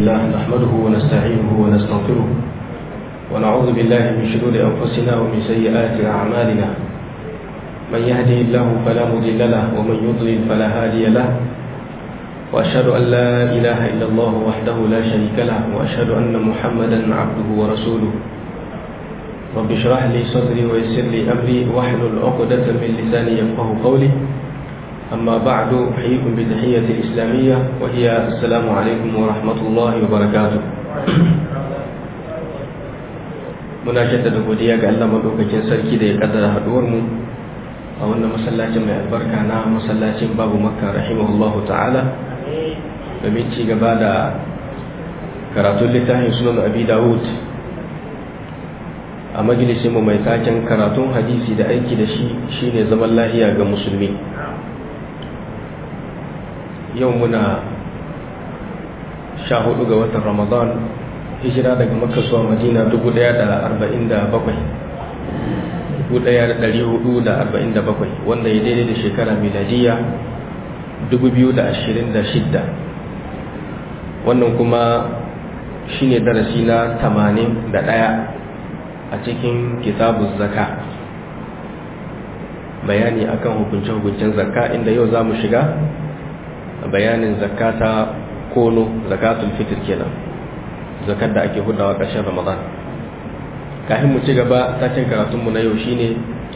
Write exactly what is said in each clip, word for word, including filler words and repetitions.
الله نحمده ونستعينه ونستغفره ونعوذ بالله من شرور أنفسنا ومن سيئات أعمالنا من يهده الله فلا مضل له ومن يضلل فلا هادي له وأشهد أن لا إله إلا الله وحده لا شريك له وأشهد أن محمدا عبده ورسوله رب اشرح لي صدري ويسر لي أمري واحلل عقدة من لساني يفقهوا قولي أما بعد أحييكم بتحية الإسلامية وهي السلام عليكم ورحمة الله وبركاته. muna jaddada godiya ga Allah madaukakin sarki da ya kaddara haduwar mu a wannan masallacin mai albarka na masallacin Babu Makka rahimahullahu ta'ala domin ci gaba da karatun littafin Sunan Abi Dawud a majalisin mu mai taken karatun hadisi da aiki da shi shine zaman lafiya ga musulmi. Yau muna sha hudu ga watan Ramadan, hijira daga Makka zuwa Madina dubu daya da arba'in da bakwai dubu daya da dari hudu da arba'in da bakwai wanda ya daidai da shekara miladiya dubu biyu da ashirin da shidda. Wannan kuma shine darasi na tamanin da ɗaya a cikin kitabuz zaka, bayani akan hukunce-hukuncen zakka, inda yau za mu shiga bayanin zakata kono, zakatul fitr kenan, zakat da ake hudawa ƙarshen Ramadan. Kafin mu ci gaba, taken karatun mu na yau shine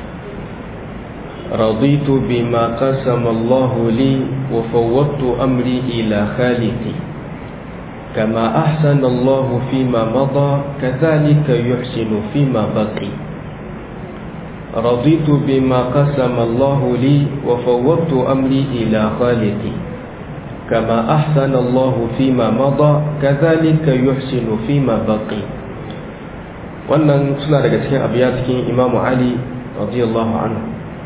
raditu bima qasama Allah li wa fawwadtu amri ila khaliqi kama ahsana Allah fima mada kadhalika yuhsinu fima baqi. raditu bima qasama Allah li wa fawwadtu amri ila khaliqi كما أحسن الله فيما مضى كذلك يحسن فيما بقي. wannan suna daga cikin abiya cikin Imam Ali radiyallahu anhu,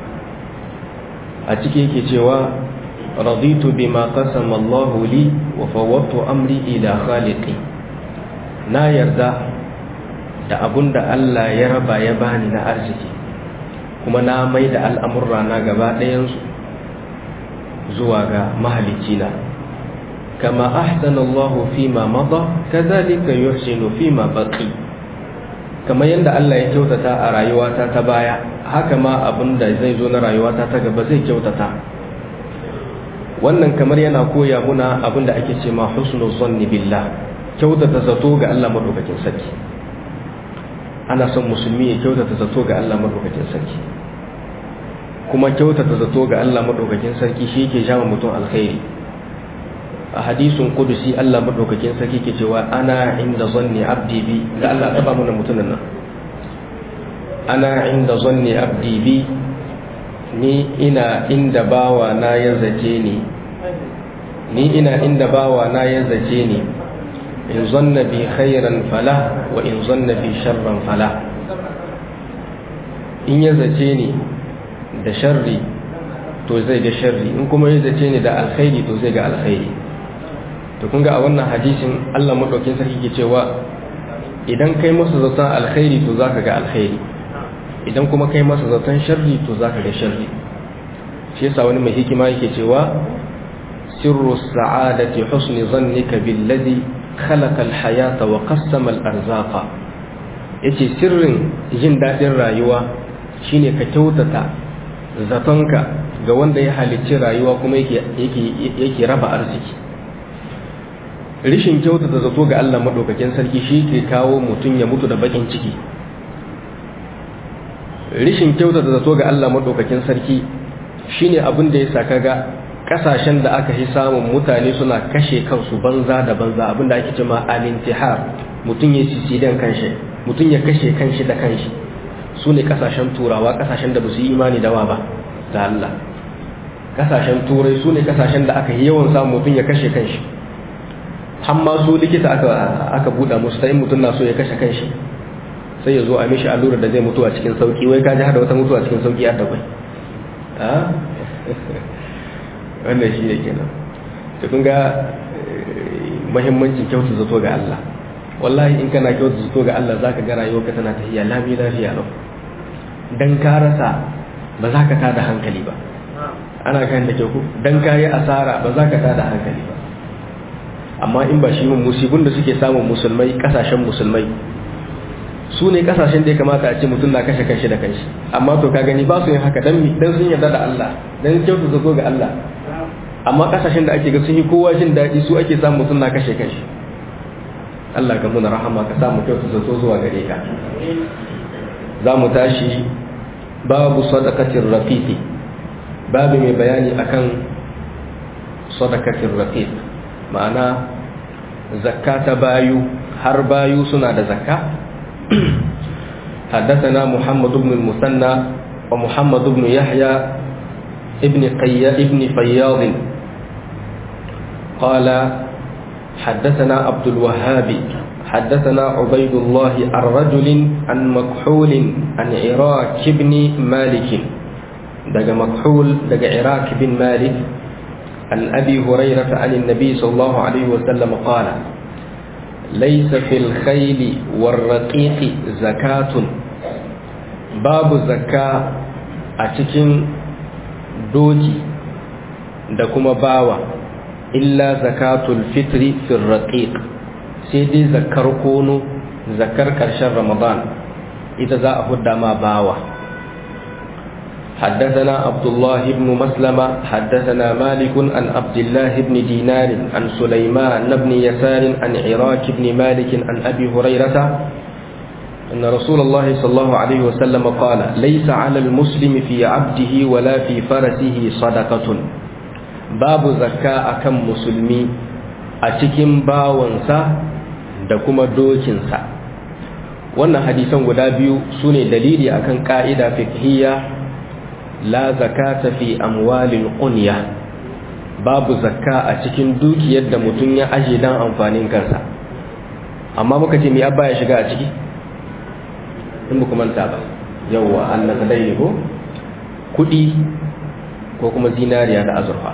a cikin yake cewa raditu bima qasama Allah li wa fawwadtu amri ila khaliqi. Na yarda da abunda Allah ya raba ya bani na arziki, kuma na mai da al'amurra na gaba ɗayan su zuwa ga mahalicina. كما أحسن الله فيما مضى كذلك يحسن فيما بقي. كما يند الله يكوتتا أرايواتا تبايا هكما أبن دا زي زون رايواتا تغبا زي كوتتا. wannan kamar yana koya muna abin da ake ce ma husnul zanni billah, kyautata zato ga Allah madaukakin sarki. Ana son musulmi ya kyautata zato ga Allah madaukakin sarki, kuma kyautata zato ga Allah madaukakin sarki shi yake jama mutum alkhairi. A hadisun kudusi Allah madaukakin sarki ke cewa ana inda zanni abdi bi, da Allah taba mana mutunan nan, ana inda zanni abdi bi, ni ina inda bawa na ya zace ni ni ina inda bawa na ya zace ni in zanna bi khairan fala wa in zanna bi sharran fala. In ya zace ni da sharri to zai ga sharri, in kuma ya zace ni da alkhairi to zai ga alkhairi. To kun ga a wannan hadisin Allah madaukakin sarki ke cewa idan kai masa zaton alkhairi to zaka ga alkhairi, idan kuma kai masa zaton sharri to zaka ga sharri. Shi yasa wani mai hikima yake cewa sirru sa'adati husni zannika billadhi khalaqa alhayata wa qassama alarzaqa. Yace sirrin jin dadin rayuwa shine ka kyautata zatonka ga wanda ya halicci rayuwa kuma yake yake yake raba arziki. Rishin kyautata zato ga Allah madaukakin sarki shi ke kawo mutum ya mutu da bakin ciki. Rishin kyautata zato ga Allah madaukakin sarki shine abin da ya saka ga kasashen da aka yi samun mutane suna kashe kansu banza da banza, abin da ake cewa al-intihar, mutum ya sisi dan kanshi, mutum ya kashe kanshi da kanshi. Su ne kasashen turawa, kasashen da ba su yi imani da wa ba da Allah. Kasashen turai su ne kasashen da aka yi yawan samun mutum ya kashe kanshi. Hamma su likita aka aka buɗa musu sai mutum na so ya kashe kanshi sai ya zo a mishi allura da zai mutu a cikin sauki. Wai ka ji hada wata mutuwa cikin sauki a dakwai a wannan shi ne kenan. to kun ga muhimmancin kyautu zato ga Allah. Wallahi in kana kyautu zato ga Allah zaka ga rayuwarka tana tafiya lami lafiya lau. Dan ka rasa ba za ka tada hankali ba, ana kan da ke ku dan kayi asara ba za ka tada hankali ba. amma in ba shi mun musibin da suke samun musulmai kasashen musulmai su ne kasashen da ya kamata a ce mutum na kashe kanshi da kanshi, amma to ka gani ba su yin haka dan dan sun yarda da Allah dan kyautu zo ga Allah, amma kasashen da ake ga sun yi kowa jin daɗi su ake samun mutum na kashe kanshi. Allah ka muna rahama ka samu kyautu zo zuwa gare ka. Za mu tashi babu sadaqatir raqiqi, babu mai bayani akan sadaqatir raqiq, ma'ana zakka ta bayu, har bayu suna da zakka. حدثنا محمد بن المثنى ومحمد بن يحيى ابن قيا ابن فياض قال حدثنا عبد الوهاب حدثنا عبيد الله عن رجل عن مكحول عن عراك بن مالك دق مكحول دق عراك بن مالك عن أبي هريرة عن النبي صلى الله عليه وسلم قال ليس في الخيل والرقيق زكاة باب زكاة أتكين دوجي دكما باوا إلا زكاة الفطر في الرقيق سيدي ذكر كونو ذكر كرشر رمضان إذا ذا أهد ما باوا. حدثنا عبد الله بن مسلمة حدثنا مالك عن عبد الله بن دينار عن سليمان بن يسار عن عراك بن مالك عن أبي هريرة أن رسول الله صلى الله عليه وسلم قال ليس على المسلم في عبده ولا في فرسه صدقة باب زكاة كم مسلمي أتكم باونسا دكما دوكنسا. wannan hadisan guda biyu sune dalili akan ka'ida fiqhiyya la zakata fi amwalil qunya, babu zakka a cikin dukiyar da mutum ya aje dan amfanin kansa. Amma muka ce me abba ya shiga a ciki in ba kuma manta ba, yawa annakadai ne ko kudi ko kuma zinariya da azurfa.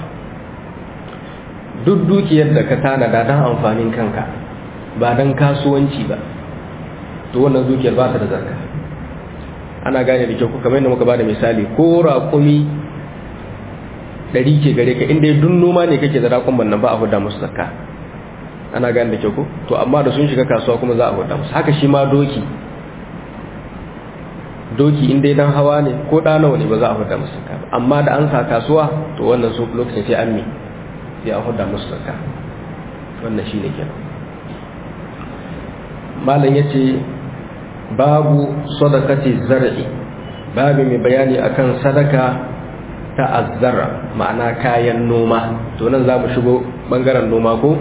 Duk dukiyar da ka tanada dan amfanin kanka ba dan kasuwanci ba, to wannan dukiyar ba ta da zakka. Ana gane da kyau, kamar yadda muka bada misali, ko raƙumi ɗari ke gare ka inda dun noma ne kake da raƙumban nan ba a huda musu zakka. Ana gane da kyau ko to amma da sun shiga kasuwa kuma za a huda musu. Haka shi ma doki doki inda dan hawa ne ko ɗa nawa ne ba za a huda musu zakka, amma da an sa kasuwa to wannan su lokacin sai an mi sai a huda musu zakka. Wannan shine kenan. Malam yace babu sadakati zar'i, babu mai bayani akan sadaka ta azzara, ma'ana kayan noma. To nan za mu shigo bangaren noma ko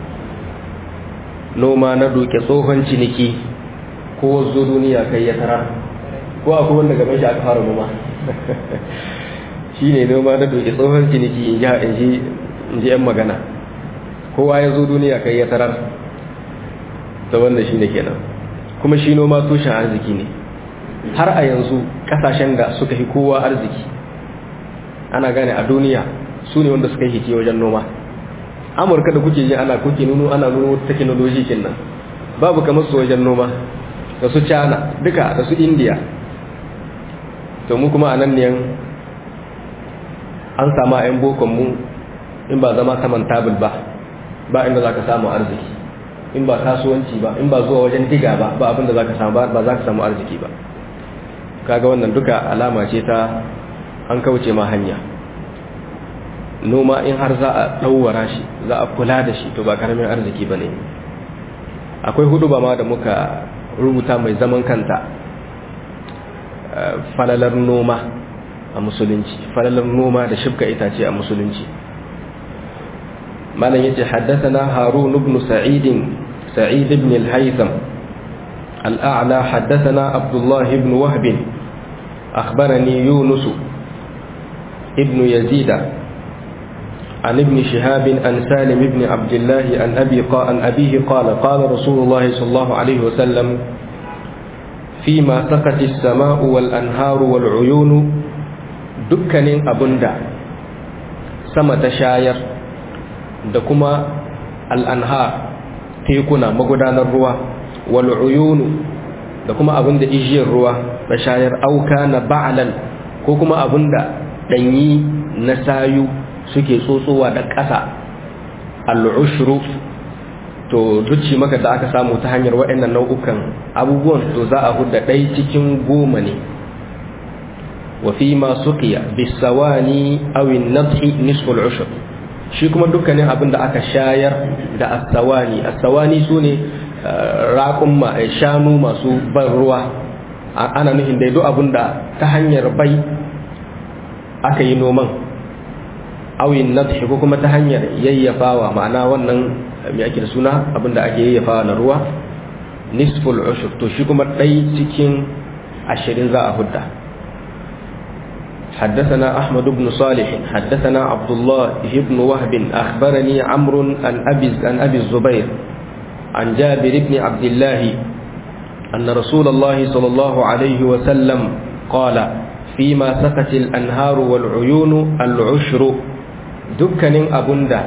noma na duke tsohon ciniki ko zo duniya kai ya tara, ko akwai wanda gaban shi aka fara noma shine noma na duke tsohon ciniki in ji in ji in ji yan magana, kowa ya zo duniya kai ya tarar, da wannan shine kenan. Kuma shi noma tushen arziki ne. Har a yanzu kasashen da suka fi kowa arziki ana gane a duniya su ne wanda suka yi hiti wajen noma. Amurka da kuke ji ana kuke nuno ana nuno technology kin nan babu kamar su wajen noma, da su China duka da su India. To mu kuma a nan ne an samu a 'yan bokon mu in ba zama saman tabul ba ba inda za ka samu arziki, in ba kasuwanci ba, in ba zuwa wajen diga ba, ba abinda za ka samu ba za ka samu arziki ba. Kaga wannan duka alama ce ta an kauce ma hanya. Noma in har za a ɗauwara shi, za a kula da shi, to ba karamin arziki ba ne. Akwai hudu ba ma da muka rubuta mai zaman kanta, falalar noma a musulunci, falalar noma da shibka itace a musulunci. مالن يتي حدثنا هارون بن سعيد سعيد بن الهيثم الأعلى حدثنا عبد الله بن وهب أخبرني يونس ابن يزيد عن ابن شهاب عن سالم بن عبد الله عن أبي قال عن أبيه قال قال رسول الله صلى الله عليه وسلم فيما سقت السماء والأنهار والعيون دكن أبندا سما تشاير da kuma al'anhar tekuna magudanar ruwa wal'uyunu da kuma abin da ijiyar ruwa na shayar auka na ba'alan ko kuma abin da ɗanyi na sayu suke tsotsowa da ƙasa al'ushru to duci maka da aka samu ta hanyar waɗannan nau'ukan abubuwan to za a hudda ɗai cikin goma ne. wa fi ma suqiya bisawani aw an-nadhi nisfu al-ushr, shi kuma dukkanin abin da aka shayar da as-sawani as-sawani sune raƙun ma shanu masu ban ruwa, ana nufin dai duk abin da ta hanyar bai aka yi noman, aw an-nadhi ko kuma ta hanyar yayyafawa, ma'ana wannan mai ake da suna abinda ake yayyafa na ruwa, nisful ushur, to shi kuma ɗai cikin ashirin za a hudda. حدثنا أحمد بن صالح حدثنا عبد الله بن وهب أخبرني عمرو عن أبي عن أبي الزبير عن جابر بن عبد الله أن رسول الله صلى الله عليه وسلم قال فيما سقت الأنهار والعيون العشر، دكان أبندا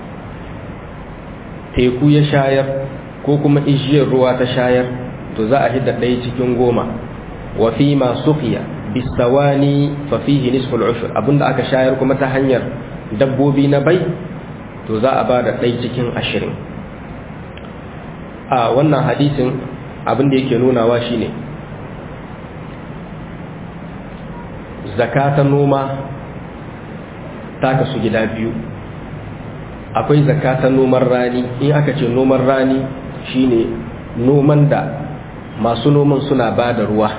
teku ya shayar ko kuma ijiyar ruwa ta shayar, to za a hidda ɗaya cikin goma. wa fi ma suqiya bisawani fa fihi nisful ushr, abinda aka shayar kuma ta hanyar dabbobi na bai, to za a bada ɗaya cikin ashirin. a wannan hadisin abinda yake nunawa shine zakatan noma ta kasu gida biyu. akwai zakatan noman rani. in aka ce noman rani shine noman da masu noman suna ba da ruwa,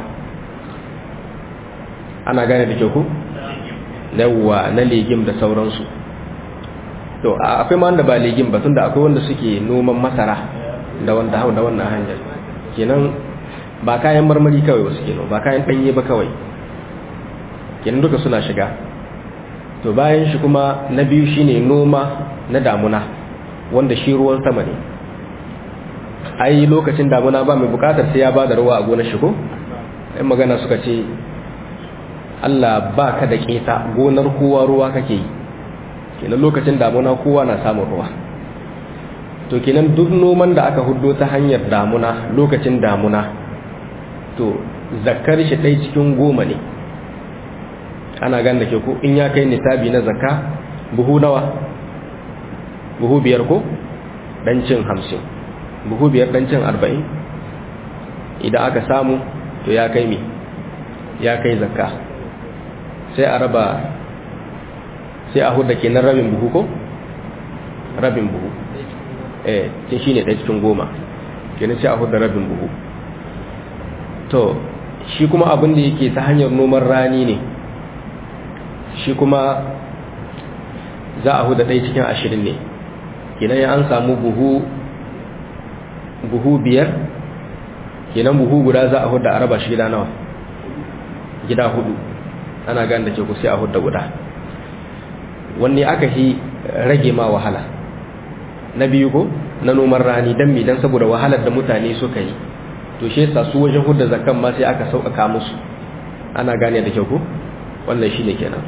ana gane da kyau, yawwa na legim da sauransu. to akwai ma wanda ba legim ba, tunda akwai wanda suke noman masara da wanda hau da wannan hanyar, kenan ba kayan marmari kawai ba suke, ba kayan danye ba kawai, kenan duka suna shiga. to bayan shi kuma na biyu shine noma na damuna, wanda shi ruwan sama ne. ai lokacin damuna ba mai bukatar sai ya ba da ruwa a gonar shi ko? ai magana suka ce Allah ba ka da keta, gonar kowa ruwa kake yi, kenan lokacin damuna kowa na samun ruwa. to kenan duk noman da aka huddo ta hanyar damuna lokacin damuna, to zakkar shi ɗai cikin goma ne. ana gan da ke ko in ya kai nisabi na zakka buhu nawa? buhu biyar ko dan cin hamsin, buhu biyar dan cin arba'in. idan aka samu to ya kai mi ya kai zakka, sai a raba, sai a hudda kenan rabin buhu ko rabin buhu, eh kin shine ɗaya cikin goma, kenan sai a hudda rabin buhu. to shi kuma abin da yake ta hanyar noman rani ne, shi kuma za a hudda ɗaya cikin ashirin ne. kenan ya an samu buhu buhu biyar, kenan buhu guda za a hudda a raba shi gida nawa? gida hudu. ana gane da ke ku sai a hudda guda. wanne aka yi rage ma wahala? na biyu ko na noman rani, dan mi dan saboda wahalar da mutane suka yi, to shi yasa su wajen hudda zakan ma sai aka sauƙaƙa musu. ana gane da ke ku wannan shine kenan.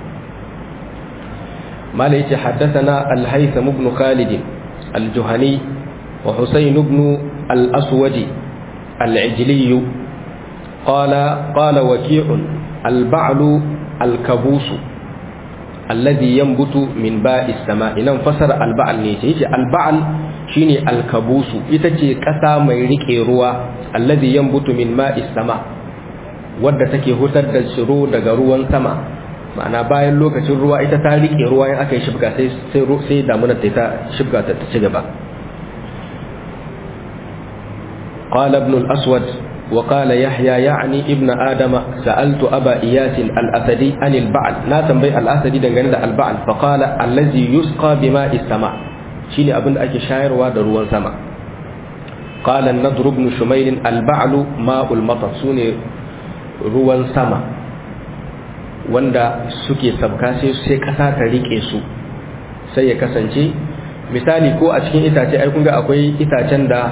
mala yace haddathana al-haytham ibn khalid al-juhani wa husayn ibn al-aswadi al-ijli qala qala waqi'un al-ba'lu al-kabus alladhi yanbutu min ba'i as-sama'i. nan fasara al-ba'l ne yace al-ba'l shine al-kabus, ita ce kasa mai rike ruwa, alladhi yanbutu min ma'i as-sama', wadda take hutar da shiro daga ruwan sama, ma'ana bayan lokacin ruwa ita ta rike ruwa in aka yi shibga sai sai sai damunar ta shibga ta ci gaba. qala ibn al-aswad wa qala yahya ya'ni ibn adama sa'altu aba iyas al-asadi an al-ba'l, na tambayi al-asadi dangane da al-ba'l, fa qala allazi yusqa bima'i as-sama', shine abin da ake shayarwa da ruwan sama. qala an-nadr ibn shumayl al-ba'lu ma'ul matar, sune ruwan sama wanda suke sabka sai sai kasa ta rike su, sai ya kasance misali ko a cikin itace, ai kun ga akwai itacen da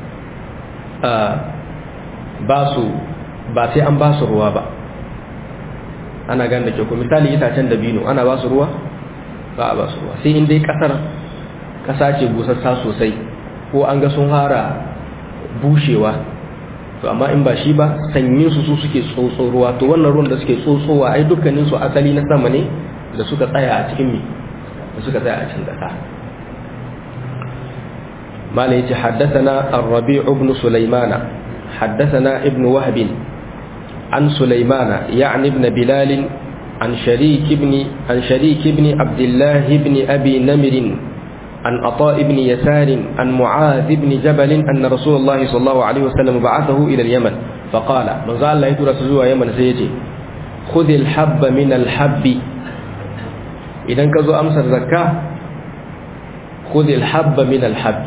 ba su ba sai an ba su ruwa ba. ana ganda ke ko misali itacen dabino ana ba su ruwa ba a ba su ruwa, sai in dai kasar kasa ce busassa sosai ko an ga sun hara bushewa. to amma in ba shi ba, sanyin su su suke tsotso ruwa, to wannan ruwan da suke tsotsowa ai dukkanin su asali na sama ne da suka tsaya a cikin mi da suka tsaya a cikin kasa. ما ليت حدثنا الربيع بن سليمان حدثنا ابن وهب عن سليمان يعني ابن بلال عن شريك بن عن شريك بن عبد الله بن أبي نمر عن عطاء بن يسار عن معاذ بن جبل أن رسول الله صلى الله عليه وسلم بعثه إلى اليمن فقال من قال لا يدرس زوا يمن سيجي خذ الحب من الحب إذا كذو أمس الزكاة خذ الحب من الحب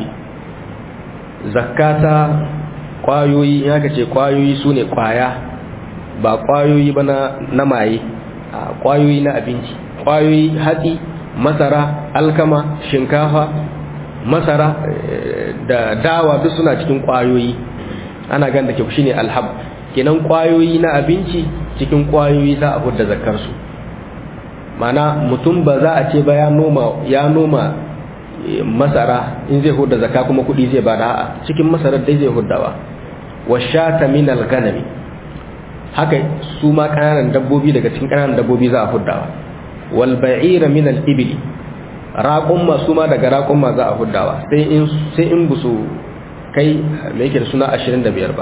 زكاة kwayoyi ya kace kwayoyi sune kwaya ba kwayoyi bana na maye kwayoyi na abinci kwayoyi hatsi masara alkama shinkafa masara da dawa duk suna cikin kwayoyi ana ganda ke shine alhab kenan kwayoyi na abinci cikin kwayoyi za a hudda zakar su mana mutum ba za a ce ba ya noma ya noma masara in zai hudda zakka kuma kudi zai bada a'a cikin masarar dai zai huddawa washata min alghanami haka su ma kananan dabbobi daga cikin kananan dabbobi za a huddawa wal ba'ira min al-ibli raqumma su ma daga raqumma za a huddawa sai in sai in busu kai me yake da suna ashirin da biyar ba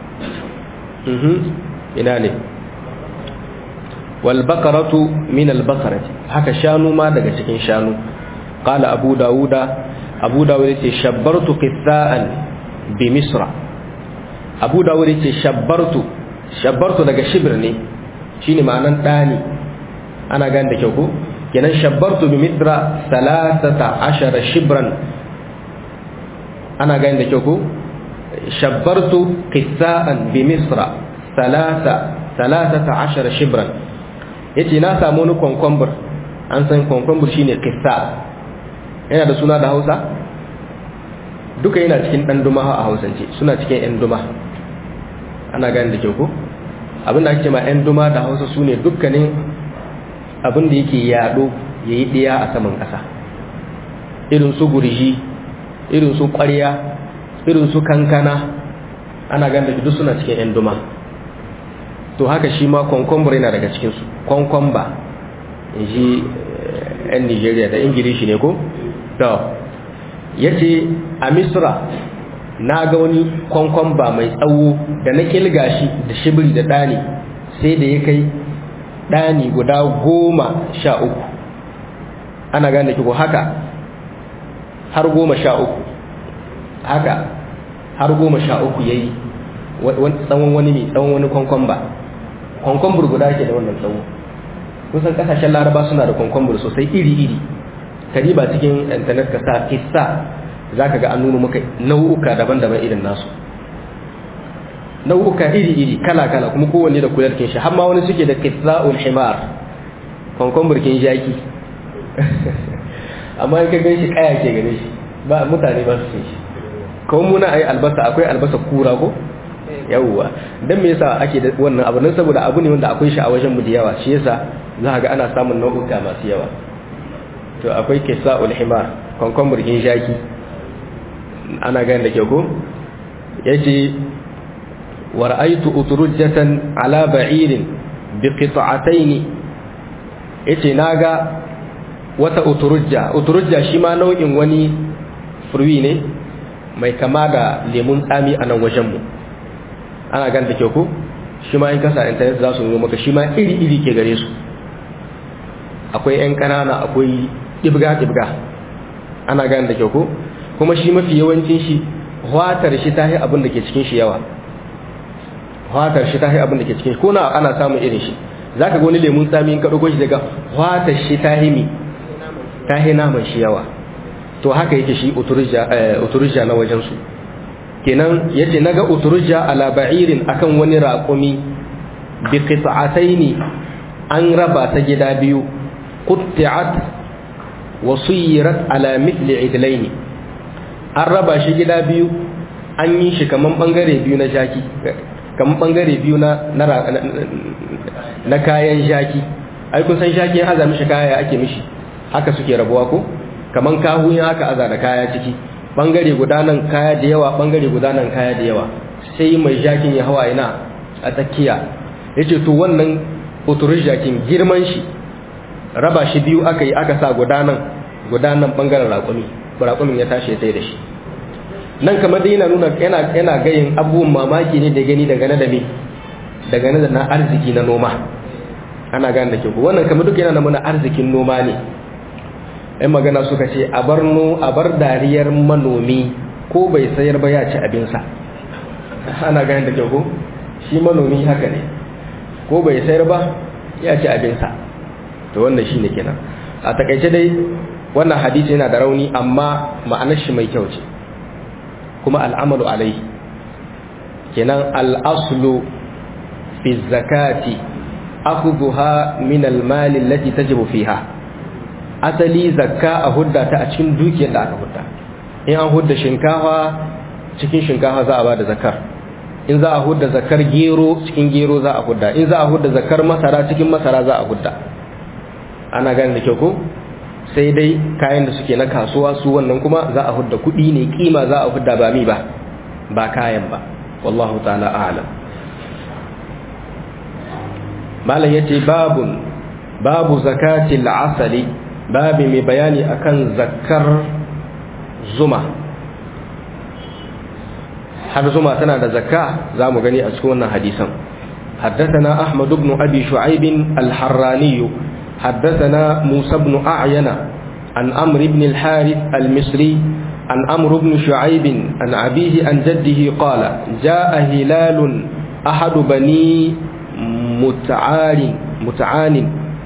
mhm ina ne wal baqaratu min al-baqarati haka shanu ma daga cikin shanu qala abu dauda abu dawud yace shabbartu qissa'an bi misra abu dawud yace shabbartu shabbartu daga shibr ne shine ma'anan dani ana gane da kyau ko kenan shabbartu bi misra thalathata ashara shibran ana gane da kyau ko shabbartu qissa'an bi misra thalatha thalathata ashara shibran yace na samu wani konkombur an san konkombur shine qissa yana da suna da Hausa duka yana cikin dan duma a Hausance suna cikin yan duma ana gane da kyau ko abinda ake cewa yan duma da Hausa sune dukkanin abin da yake yado yayi diya a saman kasa irin su gurji irin su ƙwarya irin su kankana ana gane da duk suna cikin yan duma to haka shi ma konkombur yana daga cikin su konkomba inji yan Nigeria da Ingilishi ne ko to yace a Misra na ga wani konkomba mai tsawo da na kilga shi da shibiri da dani sai da ya kai dani guda goma sha uku ana gane ki ko haka har goma sha uku haka har goma sha uku yayi tsawon wani ne tsawon wani konkomba konkombur guda ke da wannan tsawo kusan kasashen laraba suna da konkombur sosai iri-iri kariba cikin internet ka sa kissa za ka ga an nuna maka nau'uka daban-daban irin nasu nau'uka iri-iri kala-kala kuma kowanne da kular kin shi har ma wani suke da kissa'ul himar konkombur kin jaki amma in ka gan shi kaya ke gane shi ba mutane ba su shi kawai muna ayi albasa akwai albasa kura ko yawwa dan me yasa ake da wannan abu nan saboda abu ne wanda akwai shi a wajen mu da yawa shi yasa za ga ana samun nau'uka masu yawa to akwai kisa'ul himar konkombur in shaki ana ganin da ke ko yace wa ra'aytu uturujjatan ala ba'irin bi qita'atayn yace naga wata uturujja uturujja shi ma nau'in wani furwi ne mai kama da lemun tsami a nan wajen mu ana ganin da ke ko shi ma in kasa internet za su zo maka shi ma iri-iri ke gare su akwai 'yan ƙanana akwai ɗibga-ɗibga ana gane da kyau ko kuma shi mafi yawancin shi hwatar shi ta yi abin da ke cikin shi yawa hwatar shi ta yi abin da ke cikin shi ko na ana samun irin shi za ka gani lemun tsami in ka ɗauko shi daga hwatar shi ta yi mi ta yi naman shi yawa to haka yake shi uturujja na wajensu kenan yace naga uturujja ala ba'irin akan wani raƙumi bi qit'ataini an raba ta gida biyu qutti'at wa suyirat ala mithli idlaini an raba shi gida biyu an yi shi kaman bangare biyu na jaki kaman bangare biyu na na kayan jaki ai kun san jaki an aza mishi kaya ake mishi haka suke rabuwa ko kaman kahu haka aza da kaya ciki bangare guda nan kaya da yawa bangare guda nan kaya da yawa sai mai jakin ya hawa ina a tsakiya yace to wannan uturun jakin girman shi raba shi biyu aka yi aka sa guda nan guda nan bangaren raƙumi raƙumin ya tashi ya tsaye da shi nan kamar dai yana nuna yana yana gayin abubuwan mamaki ne da gani daga na dabe daga na na arziki na noma ana gane da ke ku wannan kamar duk yana nuna arzikin noma ne ai magana suka ce a bar no a bar dariyar manomi ko bai sayar ba ya ci abinsa ana gane da ke ku shi manomi haka ne ko bai sayar ba ya ci abinsa to wannan shine kenan a takaice dai wannan hadisi yana da rauni amma ma'anar shi mai kyau ce kuma al'amalu alai kenan al'aslu fi zakati akhdhuha min al-mali allati tajibu fiha asali zakka a hudda ta a cikin dukiyar da aka hudda in an hudda shinkafa cikin shinkafa za a bada zakar in za a hudda zakar gero cikin gero za a hudda in za a hudda zakar masara cikin masara za a hudda ana gane da kyau ko sai dai kayan da suke na kasuwa su wannan kuma za a hudda kuɗi ne kima za a hudda ba mi ba ba kayan ba wallahu ta'ala a'lam malam yace babun babu zakatil asali babu mai bayani akan zakar zuma har zuma tana da zakka zamu gani a cikin wannan hadisan حدثنا أحمد بن أبي شعيب الحراني حدثنا موسى بن أعين عن عمرو بن الحارث المصري عن عمرو بن شعيب عن أبيه عن جده قال جاء هلال أحد بني متعان متعان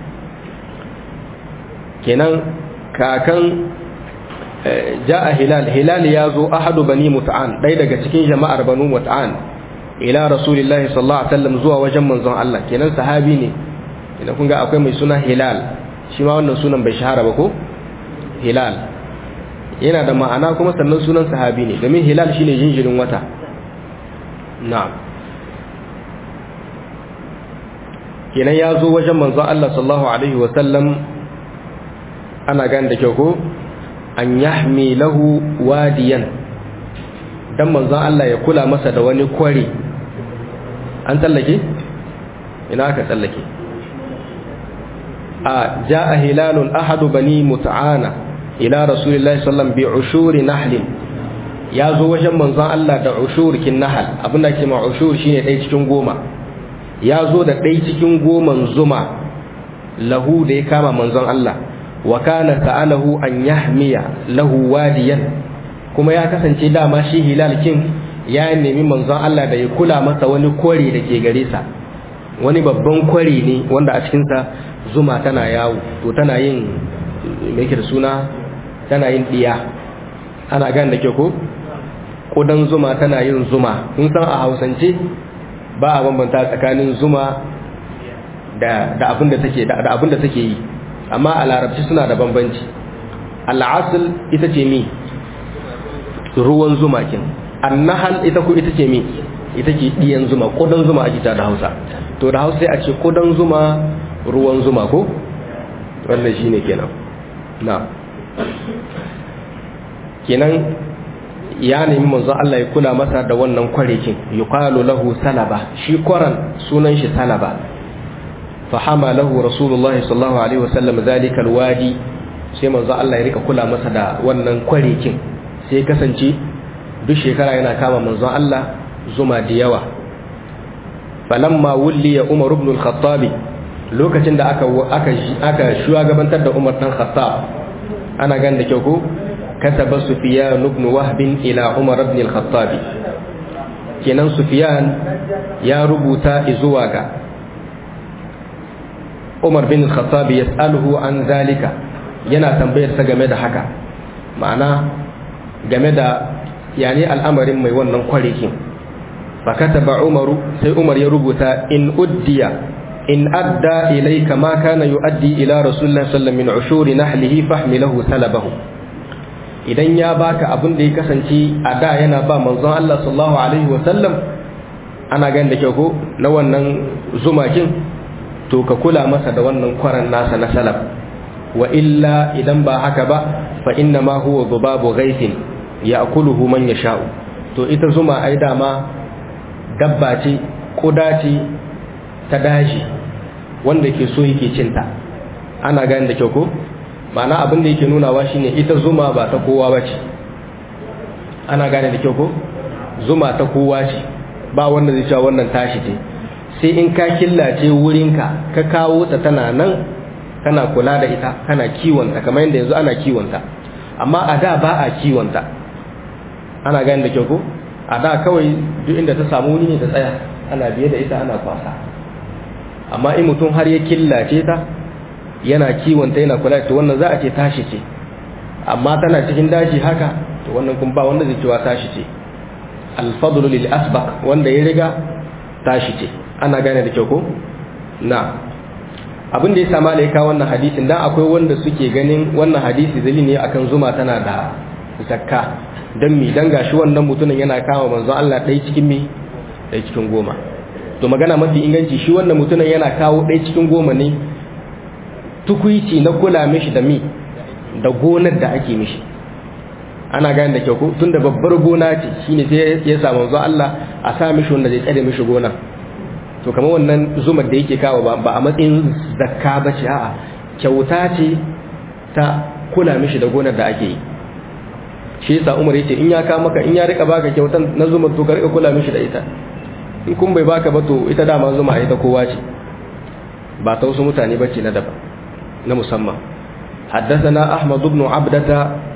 كنان كاكن جاء هلال هلال يازو أحد بني متعان داي daga cikin jama'ar banu mut'an ila rasulillahi sallallahu alaihi wasallam zuwa wajen manzon Allah kenan sahabi ne idan kun ga akwai mai suna Hilal shi ma wannan sunan bai shahara ba ko Hilal yana da ma'ana kuma sannan sunan sahabi ne domin Hilal shine jinjirin wata na'am kenan ya zo wajen manzon Allah sallallahu alaihi wasallam ana gane da kyau ko an yahmi lahu wadiyan dan manzon Allah ya kula masa da wani kwari an tsallake ina aka tsallake a jaa hilalun ahadu bani mut'ana ila rasulillahi sallallahu alaihi wasallam bi ushuri nahlin ya zo wajen manzon Allah da ushur kin nahl abinda ke ma ushur shine dai cikin goma ya zo da dai cikin goman zuma lahu da ya kama manzon Allah wa kana ta'alahu an yahmiya lahu wadiyan kuma ya kasance dama shi hilal kin ya nemi manzon Allah da ya kula masa wani kwari da ke gare sa wani babban kwari ne wanda a cikin sa zuma tana yawo to tana yin me yake da suna tana yin diya ana gane da ke ko kudan zuma tana yin zuma kun san a Hausance ba a bambanta tsakanin zuma da da abin da take da abin da take yi amma a larabci suna da bambanci al'asl ita ce mi ruwan zuma kin annahal ita ko ita ce mi ita ce diyan zuma kodan zuma ake ta da Hausa to da Hausa sai a ce kodan zuma ruwan zuma ko wannan shine kenan na kenan ya nemi manzo Allah ya kula masa da wannan kwarekin yuqalu lahu salaba shi kwaran sunan shi salaba fa hamalahu rasulullahi sallallahu alaihi wasallam zalika alwadi sai manzo Allah ya rika kula masa da wannan kwarekin sai kasance duk shekara yana kama manzon Allah zuma da yawa falamma wulliya Umar ibn al-Khattab lokacin da aka aka aka shugabantar da Umar dan Khattab ana gan da kyau ko kataba Sufyan ibn Wahb ila Umar ibn al-Khattab kenan Sufyan ya rubuta zuwa ga Umar bin al-Khattab yas'aluhu an zalika yana tambayar sa game da haka ma'ana game da yani al'amarin mai wannan kwarikin fa kataba Umaru sai Umar ya rubuta in uddiya in adda ilayka ma kana yuaddi ila rasulillah sallallahu alaihi wasallam min ushuri nahlihi fahmilahu salabahu idan ya baka abin da ya kasance a da yana ba manzon Allah sallallahu alaihi wasallam ana ganin da kyau ko na wannan zumakin to ka kula masa da wannan kwaran nasa na salab wa illa idan ba haka ba fa inna ma huwa dhubabu ghaithin ya'kuluhu man yasha'u to ita zuma ai dama dabba ce kuda ce ta daji wanda ke so yake cinta ana gani da kyau ko ma'ana abin da yake nunawa shine ita zuma ba ta kowa bace ana gane da kyau ko zuma ta kowa ce ba wanda zai cewa wannan tashi ce sai in ka killace wurinka ka kawo ta tana nan kana kula da ita kana kiwonta kamar yadda yanzu ana kiwonta amma a da ba a kiwonta ana gane da kyau ko a da kawai duk inda ta samu wuri ne ta tsaya ana biye da ita ana kwasa amma in mutum har ya killace ta yana kiwonta yana kula da wannan za a ce tashi ce amma tana cikin daji haka to wannan kun ba wanda zai cewa tashi ce al-fadlu lil asbaq wanda ya riga tashi ce ana gane da kyau ko na abin da ya sa malaika wannan hadisin dan akwai wanda suke ganin wannan hadisi dalili ne akan zuma tana da zakka dan mi dan gashi wannan mutumin yana kawo manzo Allah dai cikin mi dai cikin goma to magana mafi inganci shi wannan mutumin yana kawo dai cikin goma ne tukuici na kula mishi da mi da gonar da ake mishi ana gane da kyau ko tunda babbar gona ce shine sai ya samu manzo Allah a sa mishi wanda zai tsare mishi gona to kamar wannan zumar da yake kawo ba ba a matsayin zakka bace a'a kyauta ce ta kula mishi da gonar da ake yi shi yasa Umar yace in ya ka maka in ya rika baka kyautan na zumar to ka rika kula mishi da ita in kun bai baka ba to ita dama zuma ita kowa ce ba ta wasu mutane bace na daban na musamman حدثنا أحمد بن عبدة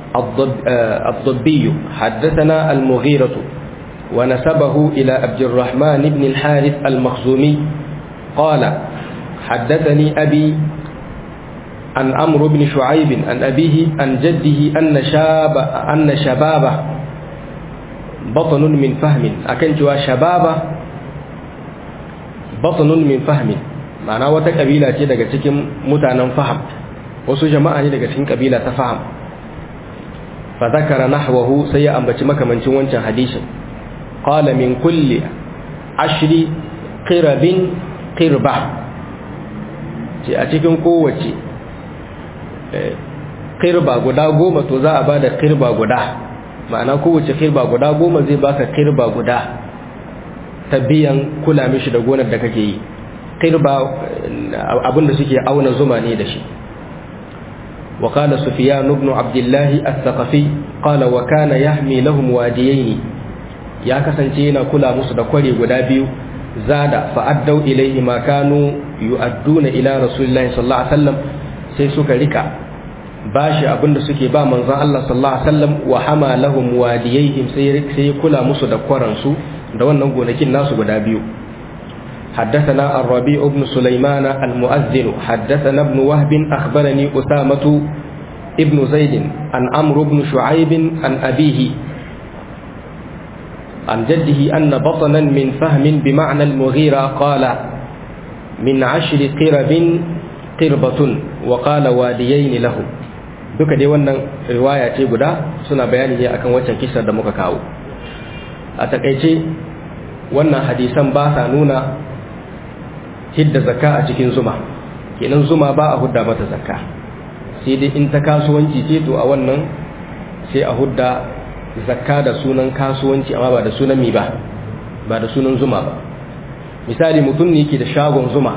الضبي حدثنا المغيرة ونسبه إلى عبد الرحمن بن الحارث المخزومي قال حدثني أبي عن عمرو بن شعيب عن أبيه عن جده أن شاب أن شبابه بطن من فهم أكن جوا شبابه بطن من فهم معناه وتكبيلة daga cikin mutanen faham wasu jama'a ne daga cikin kabila ta faham fa zakara nahwahu sai ya ambaci makamancin wancan hadisin qala min kulli ashri qirabin qirba ce a cikin kowace qirba guda goma to za a bada qirba guda ma'ana kowace qirba guda goma zai baka qirba guda ta biyan kula mishi da gonar da kake yi qirba abinda suke auna zuma ne da shi وقال سفيان بن عبد الله الثقفي قال وكان يحمي لهم واديين يا كسانتينا كلا musu da kware guda biyu zada fa addau ilayhi ma kanu yu'adduna ila rasulillahi sallallahu alaihi wasallam sai suka rika bashi abinda suke ba manzon Allah sallallahu alaihi wasallam wa hama lahum wadiyayhim sai sai kula musu da kwaran su da wannan gonakin nasu guda biyu حدثنا الربيع بن سليمان المؤذن حدثنا ابن وهب أخبرني أسامة ابن زيد عن عمرو بن شعيب عن أبيه عن جده أن بطنا من فهم بمعنى المغيرة قال من عشر قرب قربة وقال واديين له duka dai wannan riwaya ce guda suna bayani ne akan waccan kisar da muka kawo a takeice wannan hadisan ba sa nuna hidda zakka a cikin zuma kenan zuma ba a hudda mata zakka sai dai in ta kasuwanci ce to a wannan sai a hudda zakka da sunan kasuwanci amma ba da sunan mi ba ba da sunan zuma ba misali mutum ne yake da shagon zuma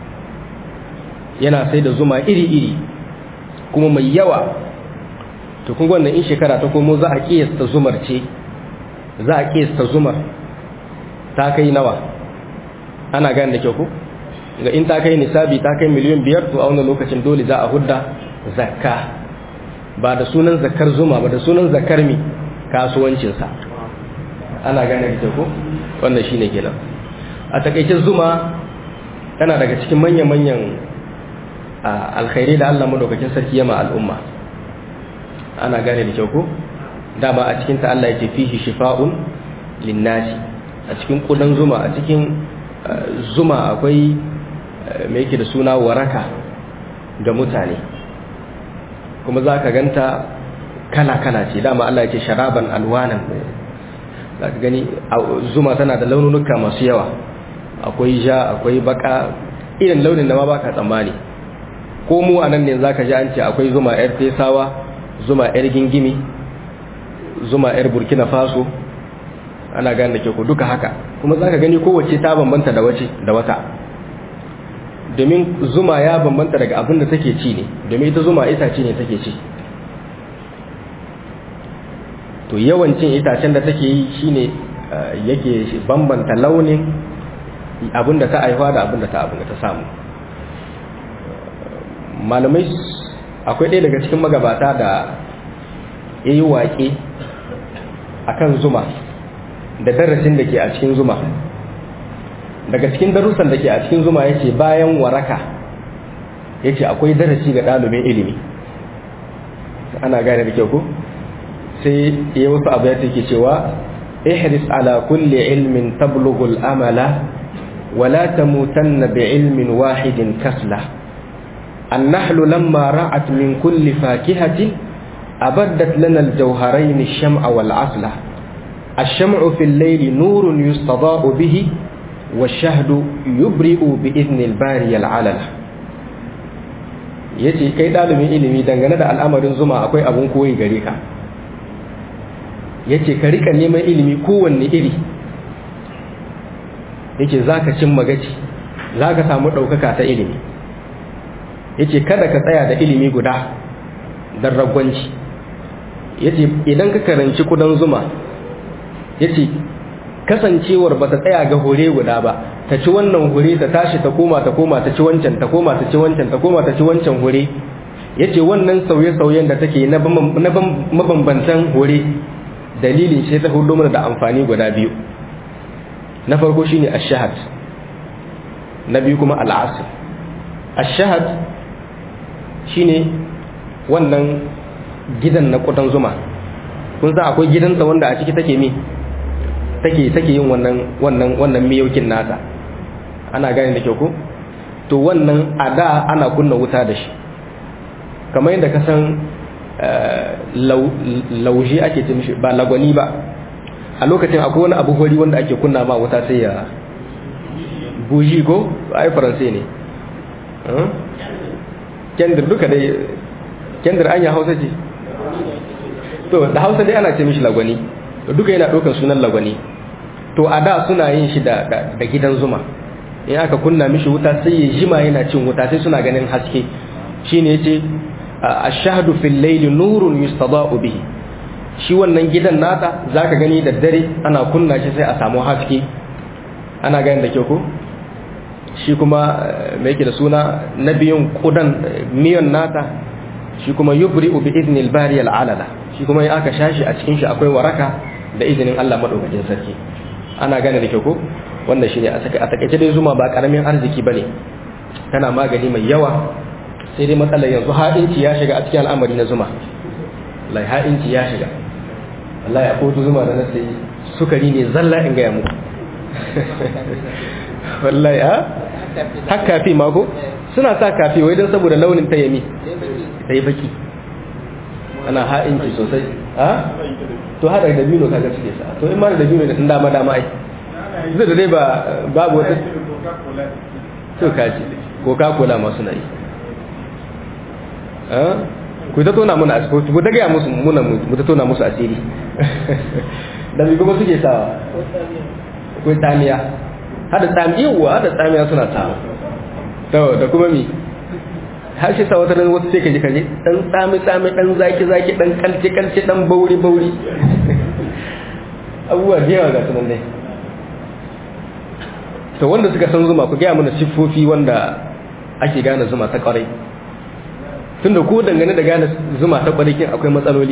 yana sai da zuma iri-iri kuma mai yawa to kun wannan in shekara ta komo za a kiyasta zumar ce za a kiyasta zumar ta kai nawa ana gane da kyau ko ga in ta kai nisabi ta kai miliyan biyar to a wannan lokacin dole za a hudda zakka ba da sunan zakkar zuma ba da sunan zakkar mi kasuwancinsa ana gane da ko wannan shine kenan a takeice zuma tana daga cikin manyan-manyan alkhairi da Allah madaukakin sarki yama al'umma ana gane da ko dama a cikin ta Allah yake fihi shifa'un linnasi a cikin kudan zuma a cikin zuma akwai mai yake da suna waraka ga mutane kuma za ka ganta kala-kala ce dama Allah ya ce sharaban alwanan za ka gani zuma tana da laununuka masu yawa akwai ja akwai baka irin launin da ma baka tsammani ko mu a nan ne za ka ji an ce akwai zuma yar tesawa zuma yar gingimi zuma yar burkina faso ana gane da ke ku duka haka kuma za ka gani kowace ta bambanta da wace da wata domin zuma ya bambanta daga abin da take ci ne domin ita zuma itace ne take ci to yawancin itacen da take yi shine yake bambanta launin abinda ta aihuwa da abinda ta abinda ta samu. Malamai akwai ɗaya daga cikin magabata da ya yi waƙe a kan zuma da darasin da ke a cikin zuma. Daga cikin darussan da ke a cikin zuma ya ce bayan waraka ya ce akwai darasi ga ɗalibin ilimi. Ana gane da kyau ko? Sai ya wasu abu ya take cewa ihris ala kulli ilmin tablughul amala wala tamutanna bi ilmin wahidin kasla. النحل لما رأت من كل فاكهة أبدت لنا الجوهرين الشمع والعسل. الشمع في الليل نور يستضاء به والشهد يبرئ بإذن الباري العلل. yace kai dalibin ilimi dangane da al'amarin zuma akwai abun koyi gare ka. Yace ka rika neman ilimi kowanne iri, yace zaka cin magaci, zaka samu ɗaukaka ta ilimi. Yace kada ka tsaya da ilimi guda dan ragwanci. Yace idan ka karanci kudan zuma, yace kasancewar bata tsaya ga hore guda ba, ta ci wannan hure ta tashi ta koma ta koma ta ci wancan ta koma ta ci wancan ta koma ta ci wancan hure. Yace wannan sauye-sauyen da take na mabambantan hure dalilin shi ta hudu mana da amfani guda biyu. Na farko shine ash-shahad, na biyu kuma al-asl. Ash-shahad shine wannan gidan na kudan zuma. Kun san akwai gidansa wanda a ciki take mi take take yin wannan wannan wannan miyokin nata. Ana gane da kyau ko? To wannan ada ana kunna wuta da shi, kamar yadda ka san lauji ake ce mishi, ba lagwani ba. A lokacin akwai wani abu hori wanda ake kunna ma wuta sai ya buji ko ai faransai ne. Kendir duka dai, kendir anya Hausa ce to da Hausa dai ana ce mishi lagwani, to duka yana ɗaukar sunan lagwani. To a da suna yin shi da da gidan zuma, in aka kunna mishi wuta sai ya jima yana cin wuta sai suna ganin haske. Shine yace ash-shahdu fil layli nurun yustada'u bihi. Shi wannan gidan nata zaka gani da dare ana kunna shi sai a samu haske. Ana ganin da kyau ko? Shi kuma mai yake da suna na biyun kudan miyan nata, shi kuma yubri'u bi idnil bari al'alala. Shi kuma in aka shashi a cikin shi akwai waraka da izinin Allah madaukakin sarki. Ana gane da kyau ko? Wannan shine a takaice dai zuma ba karamin arziki bane, tana magani mai yawa. Sai dai matsalar yanzu ha'inci ya shiga a cikin al'amari na zuma. Wallahi ha'inci ya shiga. Wallahi akwai zuma da nace sukari ne zalla in ga ya muku. Wallahi a har kafi mako suna sa kafi wai don saboda launin ta yami ta yi baki. Ana ha'inci sosai. A to haɗa da bino kaga suke sa, to in ma da bino da ɗan dama dama ai zai da dai ba babu wata to kaji coca-cola ma suna yi. Ku ta tona muna asiri, ku ta gaya musu muna mu ta tona musu asiri. Da bi kuma suke sawa akwai tsamiya, hada tsamiya hada tsamiya suna sawa. To da kuma mi har shi sa wata ran wata sai kaje kaje dan tsami tsami dan zaki zaki dan kalce kalce dan bauri bauri. Abubuwa da yawa ga sunan dai. To wanda suka san zuma ku gaya mana siffofi wanda ake gane zuma ta kwarai, tunda ko dangane da gane zuma ta kwarai kin akwai matsaloli.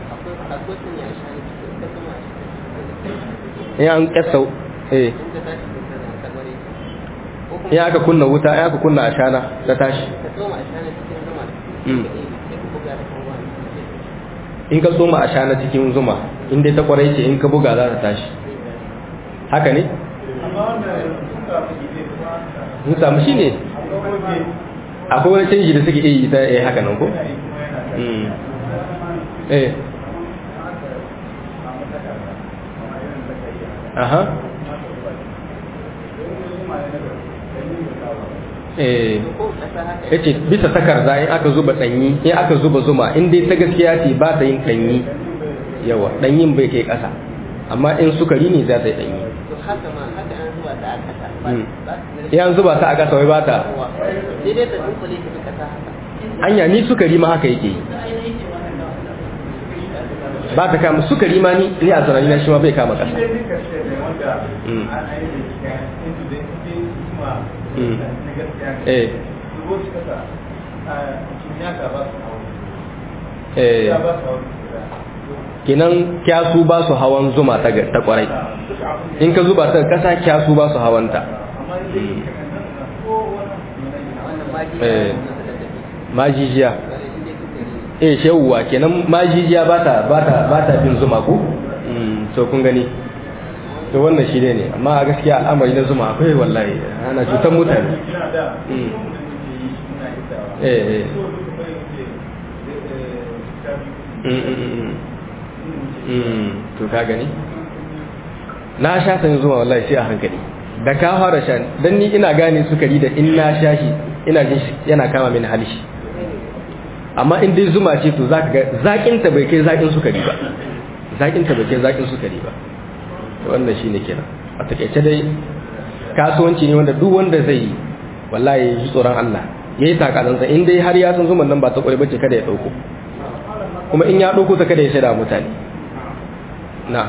Ya an kasa eh ya aka kunna wuta, ya aka kunna ashana ta tashi. In ka tsoma ashana cikin zuma, in dai ta kwarai ce in ka buga za ta tashi. Haka ne? Mun samu shi ne? Akwai wani canji da suke iya yi ta eh haka nan ko? Eh. Aha. Eh. Yace bisa takarda in aka zuba danyi, in aka zuba zuma, in dai ta gaskiya ce ba ta yin danyi. Yawa, danyin bai kai kasa. Amma in sukari ne za ta yi danyi. Haka ma haka an zuba ta a kasa. Ya zuba ta a kasa wai ba ta. Sai dai ta dunkule ta kasa haka. Anya ni sukari ma haka yake yi. ba ta kama sukari ma ni ni a tunani na shi ma bai kama kasa eh eh kinan kyasu ba su hawan zuma ta ta kwarai in ka zuba ta kasa kyasu ba su hawanta eh majijiya eh shewuwa kenan majijiya ba ta ba ta ba ta bin zuma ko to kun gani to wannan shi ne amma a gaskiya al'amari na zuma akwai wallahi ana cutar mutane eh eh to ka gani na sha san zuma wallahi sai a hankali da ka fara sha dan ni ina gane sukari da in na sha shi ina jin yana kama mini halishi amma in dai zuma ce to zaka ga zakin ta bai kai zakin sukari ba zakin ta bai kai zakin sukari ba wannan shine kenan a takeice dai kasuwanci ne wanda duk wanda zai yi wallahi ji tsoron Allah yayi takalansa in dai har ya san zuman nan ba ta kware bace kada ya dauko kuma in ya dauko ta kada ya shaida mutane na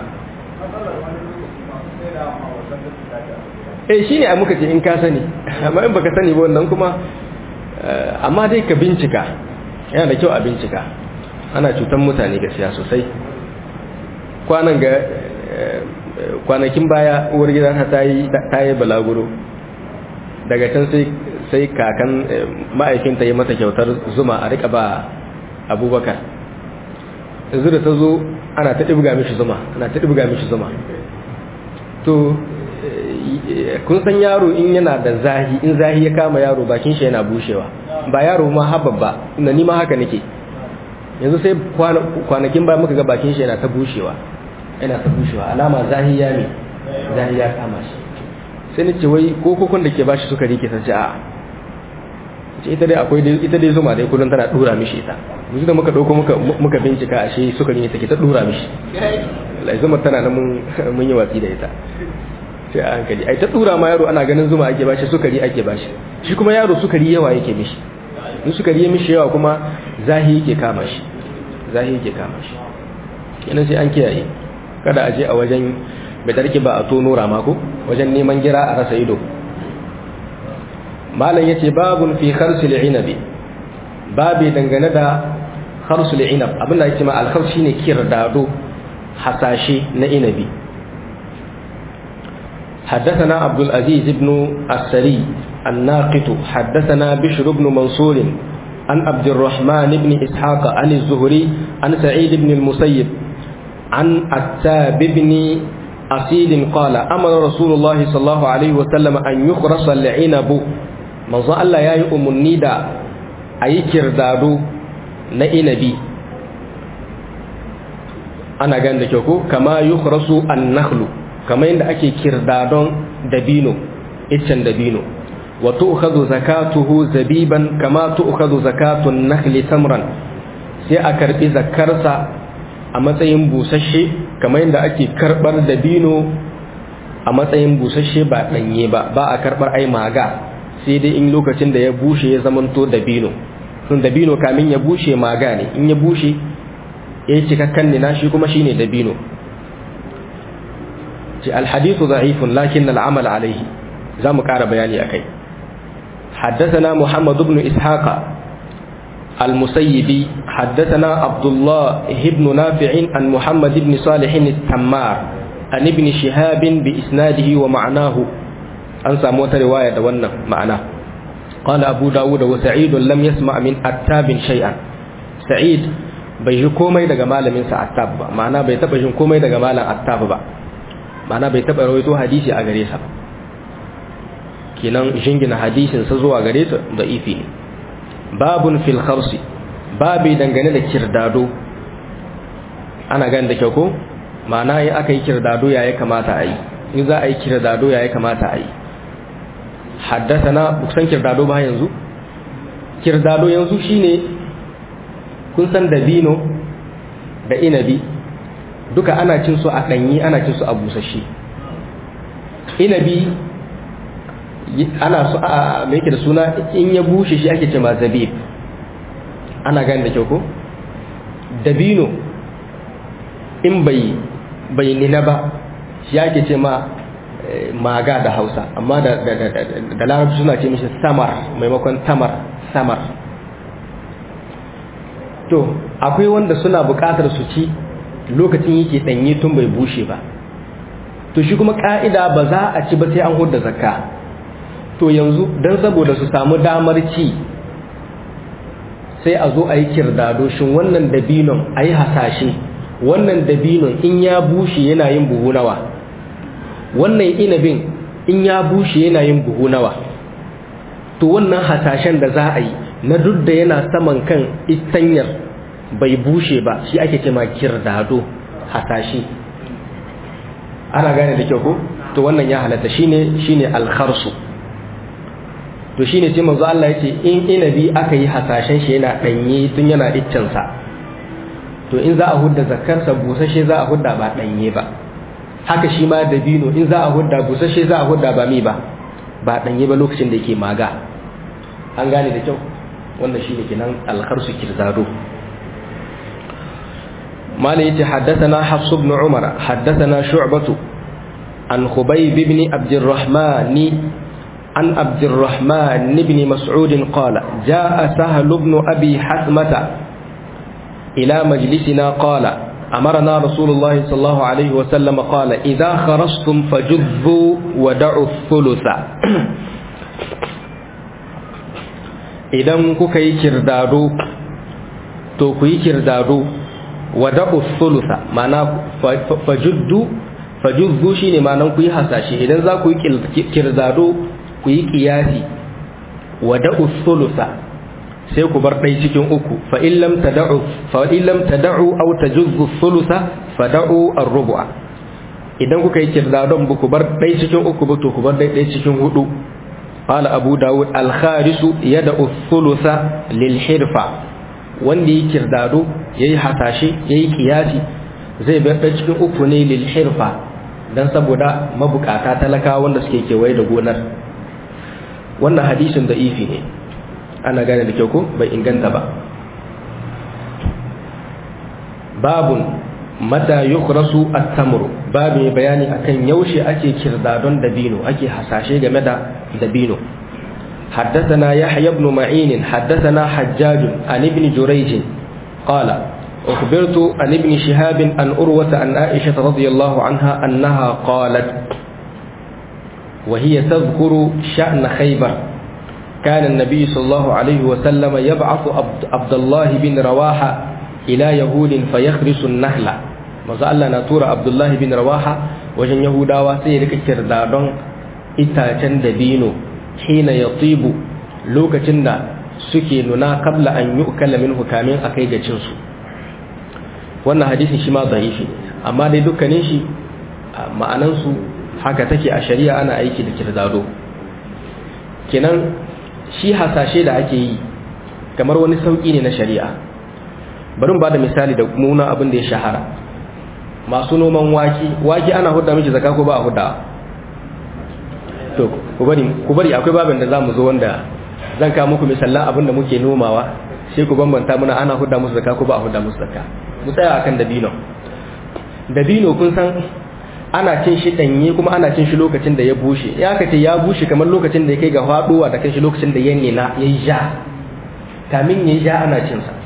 eh shine a muka ce in ka sani amma in baka sani ba wannan kuma amma dai ka bincika yana da kyau a bincika ana cutar mutane gaskiya sosai kwanan ga kwanakin baya uwar gida ta yi ta yi balaguro daga can sai sai kakan ma'aikinta yi mata kyautar zuma a rika ba abubakar yanzu da ta zo ana ta ɗibga mishi zuma ana ta ɗibga mishi zuma to kun san yaro in yana da zahi in zahi ya kama yaro bakin shi yana bushewa ba yaro ma hababba ina ni ma haka nake yanzu sai kwanakin ba muka ga bakin shi yana ta bushewa yana ta bushewa alama zahi ya ne zahi ya kama shi sai ni ce wai ko kokon da ke bashi sukari ke sace a ce ita dai akwai ita dai zuma dai kullun tana dura mishi ita yanzu da muka dauko muka muka bincika ashe sukari ne take ta dura mishi lai zuma tana nan mun mun yi watsi da ita sai a hankali ai ta dura ma yaro ana ganin zuma ake bashi sukari ake bashi shi kuma yaro sukari yawa yake mishi in sukari ya mishi yawa kuma zahi yake kama shi zahi yake kama shi kenan sai an kiyaye kada a je a wajen bidarki ba a tono rama ko wajen neman gira a rasa ido malam yace babun fi kharsil inabi babi dangane da kharsul inab abinda yake ma al-khars shine kirdado hasashe na inabi حدثنا عبد العزيز بن السري الناقد حدثنا بشر بن منصور عن عبد الرحمن بن إسحاق عن الزهري عن سعيد بن المسيب عن عتاب بن أسيد قال أمر رسول الله صلى الله عليه وسلم أن يخرص العنب من ظن الله يا يؤم الندى أي كردادو نئنبي أنا قاعد كما يخرص النخل kamar yadda ake kirdadon dabino iccen dabino wa tu'khadhu zakatuhu zabiban kama tu'khadhu zakatun nakhli tamran sai a karbi zakarsa a matsayin busasshe kamar yadda ake karbar dabino a matsayin busasshe ba danye ba ba a karbar ai maga sai dai in lokacin da ya bushe ya zamanto dabino sun dabino kamin ya bushe maga ne in ya bushe yayi cikakken ne na shi kuma shine dabino الحديث ضعيف لكن العمل عليه زم قال بياني أكي حدثنا محمد بن إسحاق المسيبي حدثنا عبد الله بن نافع عن محمد بن صالح التمار عن ابن شهاب بإسناده ومعناه أنسى موت رواية دوانا معناه قال أبو داود وسعيد لم يسمع من أتاب شيئا سعيد بيجي كومي دغ مالمين سا أتاب معناه بيتبا جin komai daga malam Attab ba ma'ana bai taba rawaito hadisi a gare sa kenan jingina hadisin sa zuwa gare sa da ifi ne babun fil kharsi babi dangane da kirdado ana ganin da kyau ko ma'ana yi aka yi kirdado yayi kamata a yi in za a yi kirdado yayi kamata a yi haddathana kusan kirdado ba yanzu kirdado yanzu shine kun san dabino da inabi duka ana cin su a danyi ana cin su a busashi inabi ana su a me yake da suna in ya bushe shi ake cewa zabib ana gani da kyau ko dabino in bai bai nina ba shi yake ce ma maga da Hausa, amma da da da, da Larabci suna ce mishi samar maimakon tamar samar. To akwai wanda suna buƙatar su ci lokacin yake danye tun bai bushe ba, to shi kuma ka'ida ba za a ci ba sai an hudda zakka. To yanzu dan saboda su samu damar ci sai a zo a yi kirdado, shin wannan dabinon a yi hasashe, wannan dabinon in ya bushe yana yin buhu nawa, wannan inabin in ya bushe yana yin buhu nawa. To wannan hasashen da za a yi na duk da yana saman kan itanyar bai bushe ba shi ake cema kirdado, hasashe. Ana gane da kyau ko? To wannan ya halatta, shine shine al-kharsu. To shine sai manzo Allah yace in inabi aka yi hasashen shi yana danye tun yana iccen sa, to in za a hudda zakar sa busashe za a hudda ba danye ba. Haka shi ma dabino in za a hudda busashe za a hudda ba mi ba ba danye ba lokacin da yake maga. An gane da kyau? wannan shine kenan al-kharsu kirzado. malai yace haddathana Hafs ibn Umar haddathana Shu'bah an Khubayb ibn Abdurrahman an Abdurrahman ibn Mas'ud qala jaa Sahl ibn Abi Hasmah ila majlisina qala أمرنا رسول الله صلى الله عليه وسلم قال إذا خرجتم فجذوا ودعوا الثلث. idan kuka yi kirdado to ku yi kirdado wada'u thulutha ma'ana fajuddu fajuddu shine ma'anan ku yi hasashe. Idan za ku yi kirdado ku yi qiyasi wada'u thulutha sai ku bar dai cikin uku fa in lam tad'u fa in lam tad'u aw tajuzzu thulutha fad'u ar-rubu'a. idan kuka yi kirdadon ba ku bar dai cikin uku ba to ku bar dai dai cikin hudu. قال أبو داود الخارس يدأ الثلث للحرفة wanda yi kirdado yayi hasashe yayi kiyasi zai bar cikin uku ne lil hirfa dan saboda mabukata talaka wanda suke kewaye da gonar. Wannan hadisin da ifi ne, ana gane da kyau ko bai inganta ba. babun mata yukhrasu at-tamru, babu bayani akan yaushe ake kirdadon dabino, ake hasashe game da دبينه. حدثنا يحيى بن معين حدثنا حجاج عن ابن جريج قال أخبرت عن ابن شهاب عن أروة عن عائشة رضي الله عنها أنها قالت وهي تذكر شأن خيبر كان النبي صلى الله عليه وسلم يبعث عبد الله بن رواحة إلى يهود فيخرس النخلة. ماذا الله نطور عبد الله بن رواحة وجن يهودا وسيرك كردادون itacen dabino hina ya tsibu lokacin da suke nuna kabla an yi ukala min hukamin a kai gacinsu. Wannan hadisin shi ma zaifi ne, amma dai dukkanin shi ma'anansu haka take a shari'a, ana aiki da kirdado. Kenan shi hasashe da ake yi kamar wani sauƙi ne na shari'a. Bari ba da misali da muna abin da ya shahara. Masu noman wake, wake ana hudda miki zakka ko ba a hudda? To ku bari ku bari akwai babin da zamu zo wanda zan ka muku misalan abin da muke nomawa sai ku bambanta muna ana hudda musu zakka ko ba a hudda musu zakka. Mu tsaya akan dabino. Dabino kun san ana cin shi danye kuma ana cin shi lokacin da ya bushe. Ya kace ya bushe kamar lokacin da ya kai ga faduwa da kan shi lokacin da ya nena yayi ja. Kamin yayi ja ana cin sa.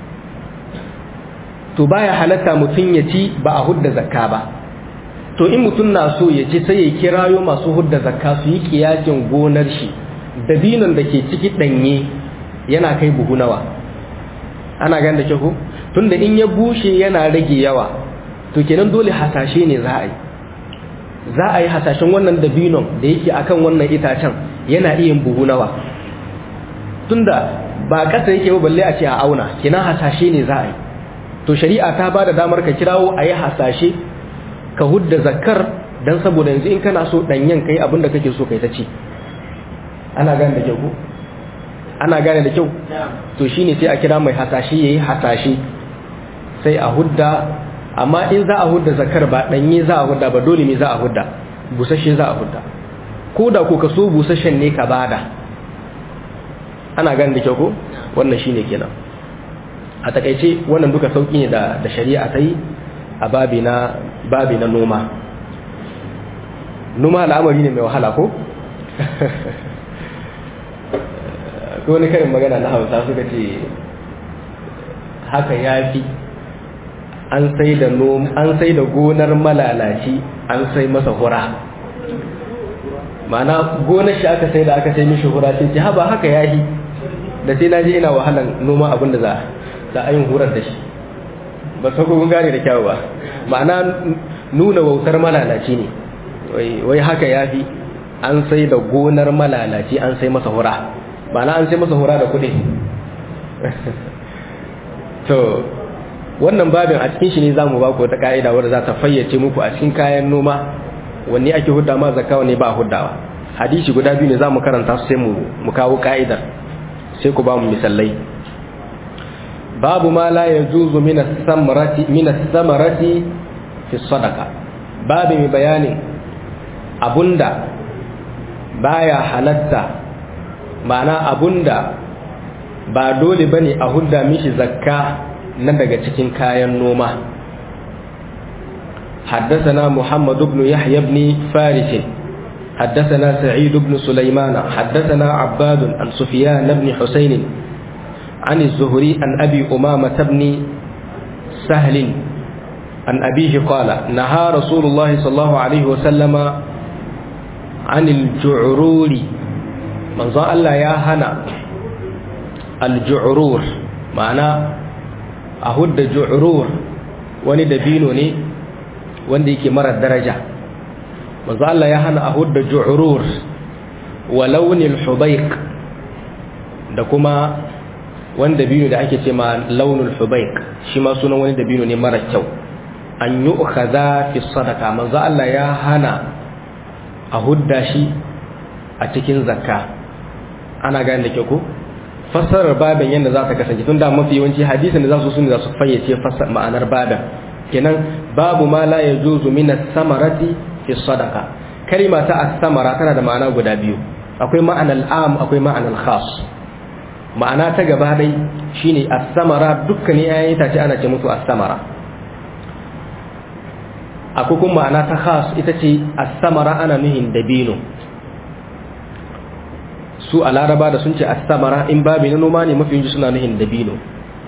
To baya halatta mutun ya ci ba a hudda zakka ba. To in mutum na so ya ci sai ya kirayo masu hudda zakka su yi kiyasin gonar shi, dabinon da ke ciki danye yana kai buhu nawa. Ana gane da ke ko? Tunda in ya bushe yana rage yawa, to kenan dole hasashe ne za a yi. Za a yi hasashen wannan dabinon da yake akan wannan itacen yana iya buhu nawa. Tunda ba kasa yake ba balle a ce a auna, kenan hasashe ne za a yi. To shari'a ta ba da damar ka kirawo a yi hasashe ka hudda zakar dan saboda yanzu in kana so danyen kai abinda kake so kai ta ci. Ana gane da kyau ko? Ana gane da kyau? To shine sai a kira mai hasashe yayi hasashe sai a hudda, amma in za a hudda zakar ba danye za a hudda ba, dole me za a hudda? Busashe za a hudda. Ko da ko ka so busashen ne ka bada. Ana gane da kyau ko? Wannan shine kenan. A takeice wannan duka sauki ne da da shari'a ta yi a babi na babi na noma. Noma al'amari ne mai wahala ko? Ko wani karin magana na Hausa suka ce haka yafi an sai da nom an sai da gonar malalaci an sai masa hura. Ma'ana gonar shi aka sai da aka sai mishi hura sai ce haba haka yafi da sai naje ina wahalan noma abin da za za a yin hurar da shi. Ba sai kun gane da kyau ba. Ma'ana nuna wautar malalaci ne. Wai wai haka yafi an sai da gonar malalaci an sai masa hura. Ma'ana an sai masa hura da kuɗi. To wannan babin a cikin shi ne zamu ba ku wata ka'ida wadda za ta fayyace muku a cikin kayan noma wanne ake hudda ma zakka wanne ba huddawa. Hadisi guda biyu ne zamu karanta su sai mu mu kawo ka'idar sai ku ba mu misalai. Babu ma la yajuzu min as-samarati min as-samarati fi sadaqa. Babu mai bayanin abunda baya halatta, ma'ana abunda ba dole bane a hudda mishi zakka na daga cikin kayan noma. حدثنا محمد بن يحيى بن فارس حدثنا سعيد بن سليمان حدثنا عباد عن سفيان بن حسين عن الزهري عن أبي أمامة بن سهل عن أبيه قال نهى رسول الله صلى الله عليه وسلم عن الجعرور من ظن الله يا هنا الجعرور معنى أهد جعرور وني دبينو ني wanda yake mara daraja. Manzo Allah ya hana ahud da ju'rur wa launil hubayq da kuma wanda dabino da ake ce ma launul hubayq shi ma sunan wani dabino ne mara kyau. An yu'khadha fi sadaqa, manzo Allah ya hana ahud da shi a cikin zakka. Ana gane da kyau ko fassarar babin yanda za ta kasance tunda mafi yawanci hadisin da za su sunni za su fayyace fassar ma'anar babin. Kenan babu ma la yajuzu min as-samarati fi sadaqa. Kalima ta as-samara tana da ma'ana guda biyu. Akwai ma'anar am, akwai ma'anar khas. Ma'ana ta gaba dai shine as-samara dukkan yayin ta ce ana ce musu as-samara. Akwai kuma ma'ana ta khas ita ce as-samara ana nuhin dabino. Su a Laraba da sun ce as-samara in babu na noma ne mafi yawanci suna nuhin dabino.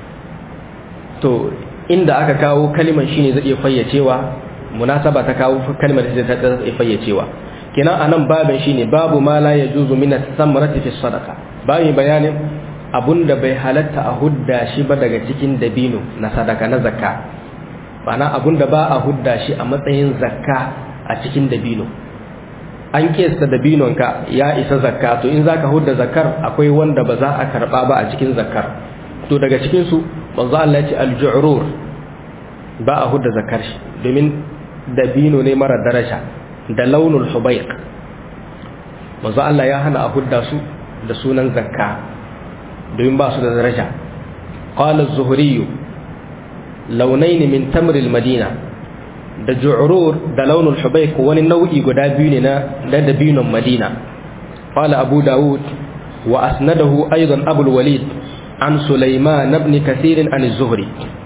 To inda aka kawo kalimar shine zai iya fayyacewa, munasaba ta kawo kalimar da ta iya fayyacewa. Kenan anan babin shine babu ma la yajuzu min as-samarati fi sadaqa. Babu bayanin abunda bai halatta a hudda shi ba daga cikin dabino na sadaka na zakka. Bana abunda ba a hudda shi a matsayin zakka a cikin dabino. An kiyasta dabinonka ya isa zakka, to in zaka hudda zakkar akwai wanda ba za a karba ba a cikin zakkar. To daga cikin su manzo Allah ya ce al-ju'rur ba a hudda zakar shi domin dabino ne mara daraja da launul hubayq. Manzo Allah ya hana a hudda su da sunan zakka domin ba su da daraja. Qala az-zuhri launayn min tamr al-madina, da ju'rur da launul hubayq wani nau'i guda biyu ne na dabinon Madina. Qala Abu Dawud wa asnadahu aidan Abu al-Walid عن سليمان بن كثير عن الزهري.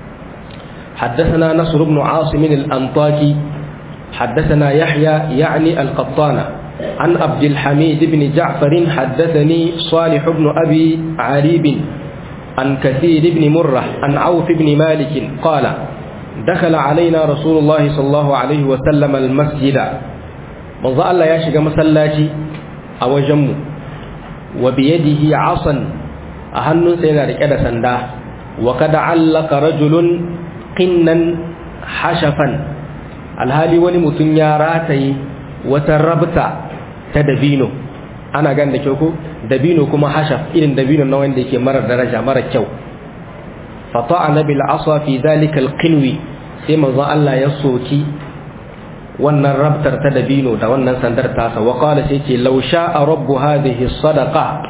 حدثنا نصر بن عاصم الأنطاكي حدثنا يحيى يعني القطان عن عبد الحميد بن جعفر حدثني صالح بن أبي عريب عن كثير بن مرة عن عوف بن مالك قال دخل علينا رسول الله صلى الله عليه وسلم المسجد. من ظل الله يشق مسلاتي أو جم وبيده عصا a hannunsa yana rike da sanda. Wa kada allaka rajulun qinnan hashafan, alhali wani mutum ya rataye wata rabta ta dabino. Ana gan da kyau ko dabino kuma hashaf irin dabino na wanda yake mara daraja mara kyau. Fata'ana bil asa fi dhalika al qinwi, sai manzon Allah ya soki wannan rabtar ta dabino da wannan sandar tasa. Wa qala sai ce law sha'a rabbu hadhihi sadaqa,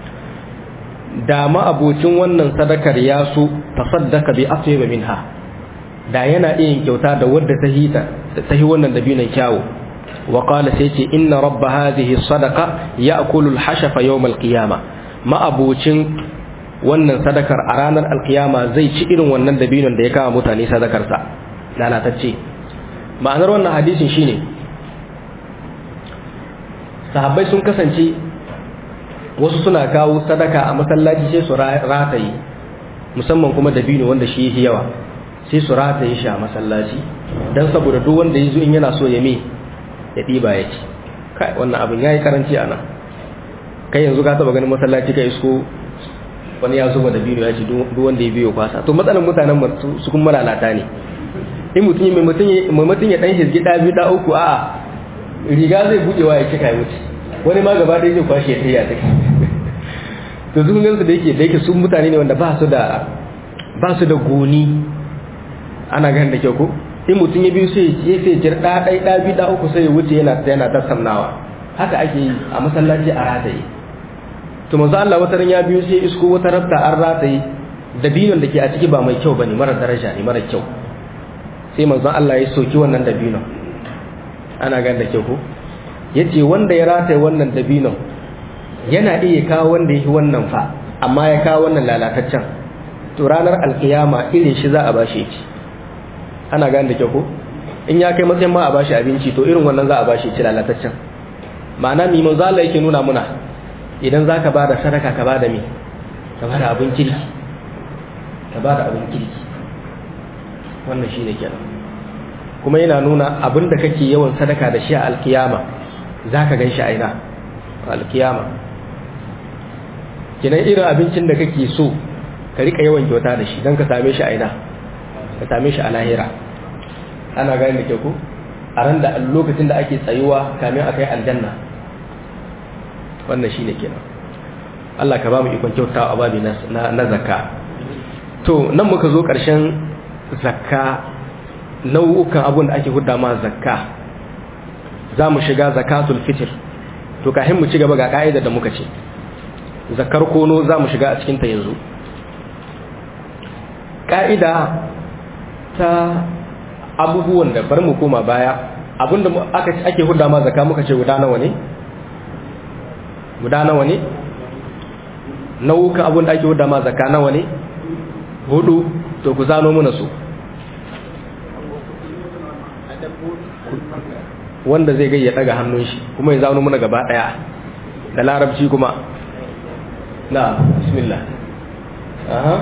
da ma'abocin wannan sadakar ya so tasaddaka bi atayba minha, da yana iya kyauta da wadda ta hita ta hi wannan dabinon kyawu. Wa qala sai ce inna rabb hadhihi sadaqa ya'kulu al-hashafa yawm al-qiyamah, ma'abocin wannan sadakar a ranar al-qiyama zai ci irin wannan dabinon da ya kama mutane sadakar sa. lalatacce. Ma'anar wannan hadisin shine sahabbai sun kasance wasu suna kawo sadaka a masallaci sai su rataye, musamman kuma dabino wanda shi yake yawa sai su rataye shi a masallaci dan saboda duk wanda yazo in yana so ya me ya diba ya ci. Kai wannan abin yayi karanci ana. Kai yanzu ka taba ganin masallaci kai isko wani ya zuba dabino ya ci duk wanda ya biyo kwasa. To matsalan mutanen su kuma malalata ne. In mutum mai mutum mai mutum ya dan shirgi da biyu da uku a riga zai budewa ya cika ya wuce. Wani ma gaba ɗaya zai kwashe ta ya take. To zungan su da yake da yake su mutane ne wanda ba su da ba su da goni. Ana ganin da kyau ko in mutum ya biyu sai ya sai jir da dai da biyu da uku sai ya wuce yana yana tassamnawa. Haka ake yi a masallaci a rataye. To manzo Allah wata ran ya biyu sai isko wata rabta an rataye dabinon da ke a ciki ba mai kyau bane, mara daraja ne, mara kyau. Sai manzo Allah ya soki wannan dabinon. Ana ganin da kyau ko yace wanda ya rataye wannan dabinon yana iya kawo wanda yake wannan fa, amma ya kawo wannan lalataccen, to ranar alkiyama irin shi za a bashi ci. Ana gane da kyau ko in ya kai matsayin ma a bashi abinci to irin wannan za a bashi ci lalataccen. Ma'ana mi manzo Allah yake nuna muna idan zaka bada sadaka ka bada mi ka bada abin kirki ka bada abin kirki wannan shine kenan. Kuma yana nuna abin da kake yawan sadaka da shi a alkiyama zaka ganshi a ina alkiyama. Kenan irin abincin da kake so ka rika yawan kyauta da shi dan ka same shi a ina ka same shi a lahira. Ana gane da ke ku a ran da lokacin da ake tsayuwa kamin akai aljanna. Wannan shine kenan. Allah ka ba mu ikon kyautawa a babi na na zakka. To nan muka zo ƙarshen zakka, nau'ukan abun da ake hudda ma zakka. Za mu shiga zakatul fitr. To kafin mu ci gaba ga ka'ida da muka ce zakkar kono za mu shiga a cikin ta yanzu. Ka'ida ta abubuwan da bar mu koma baya, abinda aka ake hudda ma zakka muka ce guda nawa ne? Guda nawa ne? Nau'ukan abun da ake hudda ma zakka nawa ne? Hudu. To ku zano muna su. Wanda zai gai ya daga hannun shi kuma ya zano muna gaba daya da larabci kuma. Na bismillah. Aha.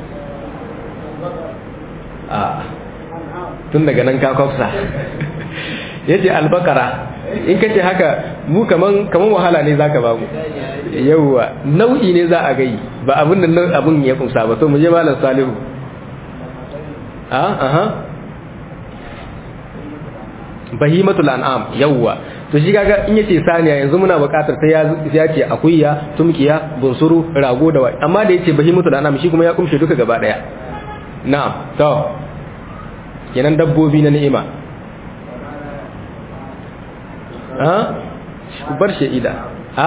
Ah. Tun daga nan ka kwafsa. Yace albakara. In kace haka mu kaman kaman wahala ne zaka ba mu. Yawwa, nau'i ne za a gai ba abin da nan abin ya kumsa ba. To mu je malam Salihu. Ah, aha. Bahimatul an'am. Yawwa. To shi kaga in yace saniya yanzu muna buƙatar sai ya ya ce akuya, tumkiya, bunsuru, rago da wai. Amma da yace bahimatul an'am shi kuma ya kumshe duka gaba daya. Na'am. To kenan dabbobi na ni'ima. Ha? Ku bar shi ida. Ha?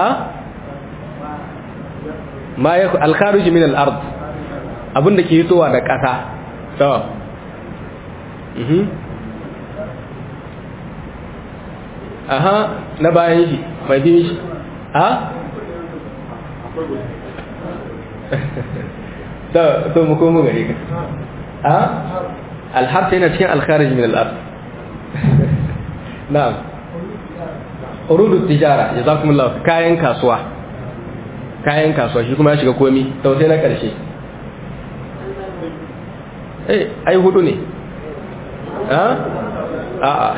Ma ya al-kharij min al-ard. Abinda ke fitowa da ƙasa. To. Mhm. Aha, na bayan shi, mai bi shi. Ha? To, to mu komo gare ka. Ha? Al-harf yana cikin al-kharij min al-ard. Na'am. Urudut tijara, jazakumullah, kayan kasuwa. Kayan kasuwa shi kuma ya shiga komi, to sai na karshe. Eh, ai hudu ne. Ha? A'a.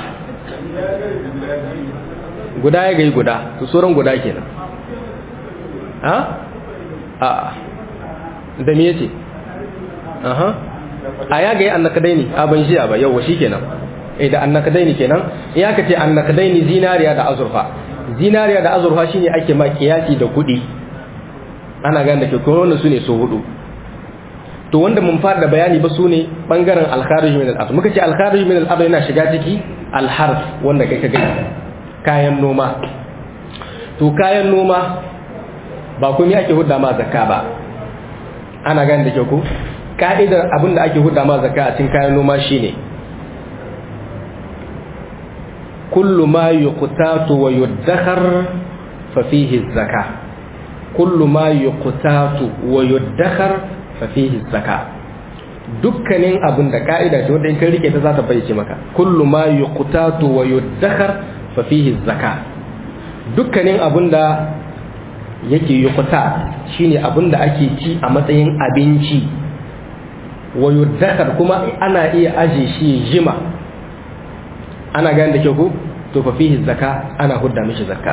Guda ya gai guda, to sauran guda kenan. Ha? A'a. Da me yace? Aha. A ya gai annakadaini, a ban shiya ba, yawa shikenan. Eh da annakadaini kenan. In aka ce annakadaini zinariya da azurfa. Zinariya da azurfa shine ake ma kiyasi da kudi. Ana ganin da ke kuma wannan sune su hudu. To wanda mun fara da bayani ba sune bangaren al-kharij min al-ard. Muka ce al-kharij min al-ard yana shiga ciki al-harf wanda kai ka gani. Kayan noma. To kayan noma ba komai ake hudda ma zakka ba. Ana ganin da ke ko ka'idar abinda ake hudda ma zakka a cikin kayan noma shine kullu ma yuqtatu wa yudakhar fa fihi az-zakah. Kullu ma yuqtatu wa yudakhar fa fihi az-zakah. dukkanin abin da ka'ida ce wanda in kan rike ta za ta bayyace maka kullu ma yuqtatu wa yudakhar fa fihi zakat dukkanin abin da yake yuqta shine abin da ake ci a matsayin abinci wa yudakhar kuma ana iya aje shi jima ana gane da kyau ko to fa fihi zakka ana hudda mishi zakka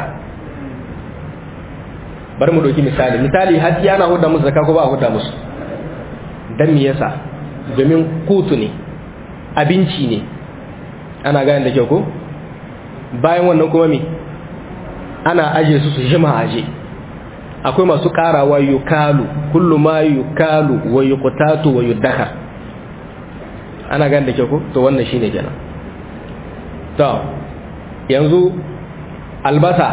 bari mu dauki misali misali haji ana hudda musu zakka ko ba a hudda musu dan me yasa domin kutu ne abinci ne ana gane da kyau ko bayan wannan kuma me ana aje su su jima aje akwai masu karawa yukalu kullu ma yukalu wa yuqtatu wa yudakhar ana gane da kyau ko to wannan shine kenan to yanzu albasa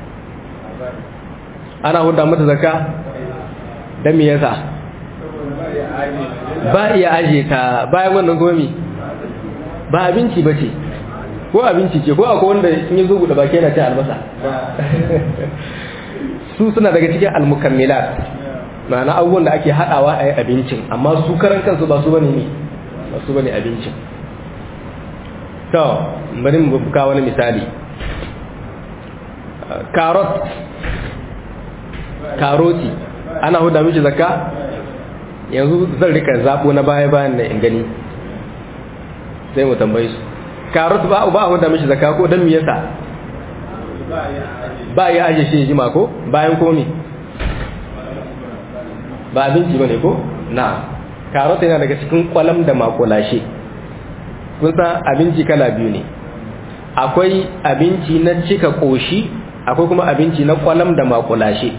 ana hudda mata zakka dan me yasa ba iya aje ta bayan wannan gomi ba abinci bace ko abinci ce ko akwai wanda in yi zubu da baki yana cin albasa su suna daga cikin almukammilat ma'ana abubuwan da ake hadawa a yi abincin amma su karan kansu ba su bane ne ba su bane abincin to bari mu buka wani misali carrot karoti ana huda miki zakka yanzu zan rika zabo na baya bayan nan in gani sai mu tambaye su carrot ba ba huda miki zakka ko dan me yasa ba ya aje shi jima ko bayan komi ba abinci bane ko na carrot yana daga cikin kwalam da makulashe kun san abinci kala biyu ne akwai abinci na cika koshi akwai kuma abinci na kwalam da makulashe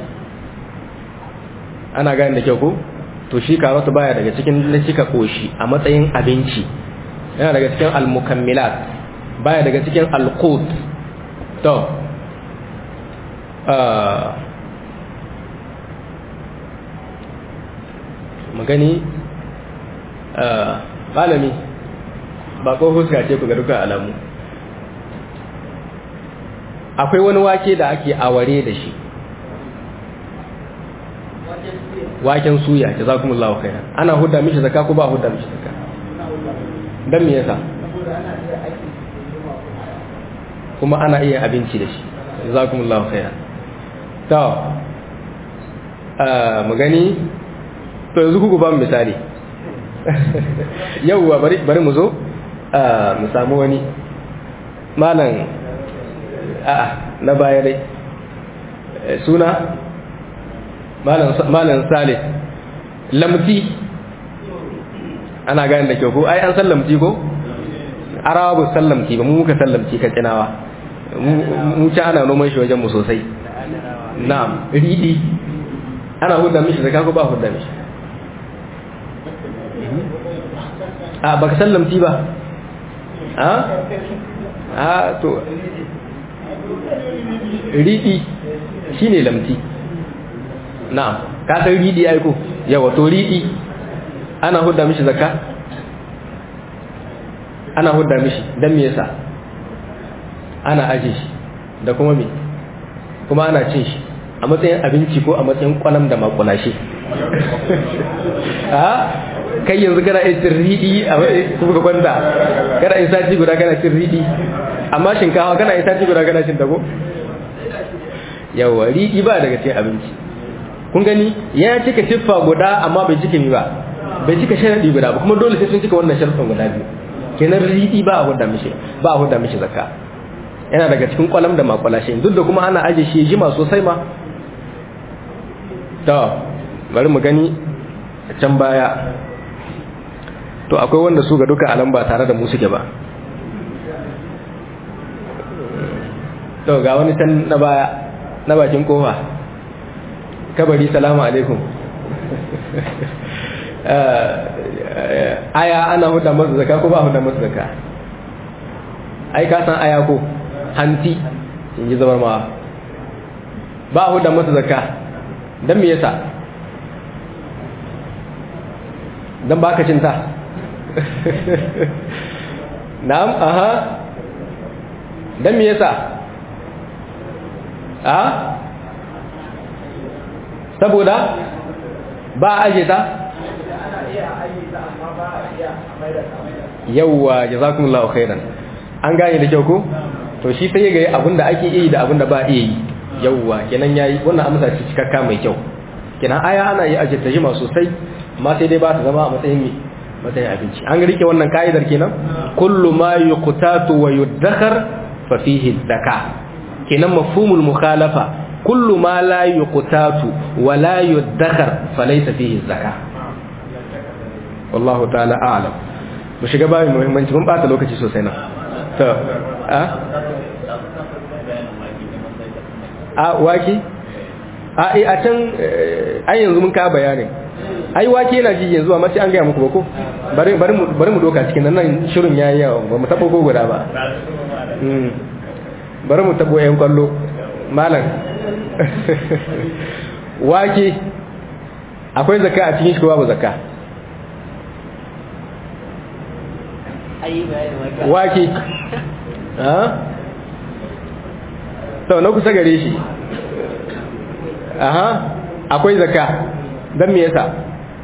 ana gane da kyau ko to shi carrot baya daga cikin na cika koshi a matsayin abinci yana daga cikin al-mukammilat baya daga cikin al-qut to uh magani uh malami ba ko huska ce ku ga duka alamu akwai wani wake da ake aware da shi waken suya jazakumullahu khairan ana hudda mishi zakka ko ba hudda mishi zakka dan me yasa kuma ana iya abinci da shi jazakumullahu khairan to ah mu gani to yanzu ku ba mu misali yauwa bari bari mu zo mu samu wani malam a'a na baya dai suna malam malam Salih lamti ana gane da kyau ko ai an san lamti ko arawa bu sallamti ba mu muka sallamti ka tsinawa mu ci ana noman shi wajen mu sosai na'am ridi ana hudda mishi zakka ko ba hudda mishi a baka sallamti ba a a to ridi shine lamti na'am ka san ridi ai ko yawa to ridi ana hudda mishi zakka ana hudda mishi dan me yasa ana aje shi da kuma me kuma ana cin shi a matsayin abinci ko a matsayin kwalam da makulashi a kai yanzu kana yin ridi a kuma gwanda kana yin sati guda kana cin ridi amma shinkawa kana yin sati guda kana cin dago yawa ridi ba daga cikin abinci kun gani ya cika siffa guda amma bai cika mi ba bai cika sharadi guda ba kuma dole sai sun cika wannan sharadin guda biyu kenan ridi ba a hudda mishi ba a hudda mishi zakka yana daga cikin kwalam da makwalashe duk da kuma ana aje shi jima sosai ma to bari mu gani can baya to akwai wanda su ga duka alam ba tare da mu suke ba to ga wani can na baya na bakin kofa kabari salamu alaikum aya ana hudda masa zakka ko ba hudda masa zakka ai ka san aya ko hanti in ji zabar ma ba hudda masa zakka dan me yasa dan baka cinta na'am aha dan me yasa a saboda ba a aje ta yawwa jazakumullahu khairan an gane da kyau ko to shi sai ga abinda ake yi da abinda ba iya yi yawwa kenan yayi wannan amsa ce cikakka mai kyau kenan aya ana yi aje tajima sosai amma sai dai ba ta zama a matsayin mi matsayin abinci an rike wannan kaidar kenan kullu ma yuqtatu wa yudakhar fa fihi zakah kenan mafhumul mukhalafa kullu ma la yuqtatu wa la yudakhar fa laysa fihi zakah wallahu ta'ala a'lam mu shiga bayan muhimmanci mun bata lokaci sosai na to a a waki a a can ai yanzu mun ka bayanin ai waki yana ji yanzu amma sai an ga muku ba ko bari bari mu bari mu doka cikin nan shirin yayi yawa ba mu tabo ko guda ba mm bari mu tabo yan kallo malam waki akwai zakka a cikin shi ko babu zakka waki ha to na kusa gare shi aha akwai zakka dan me yasa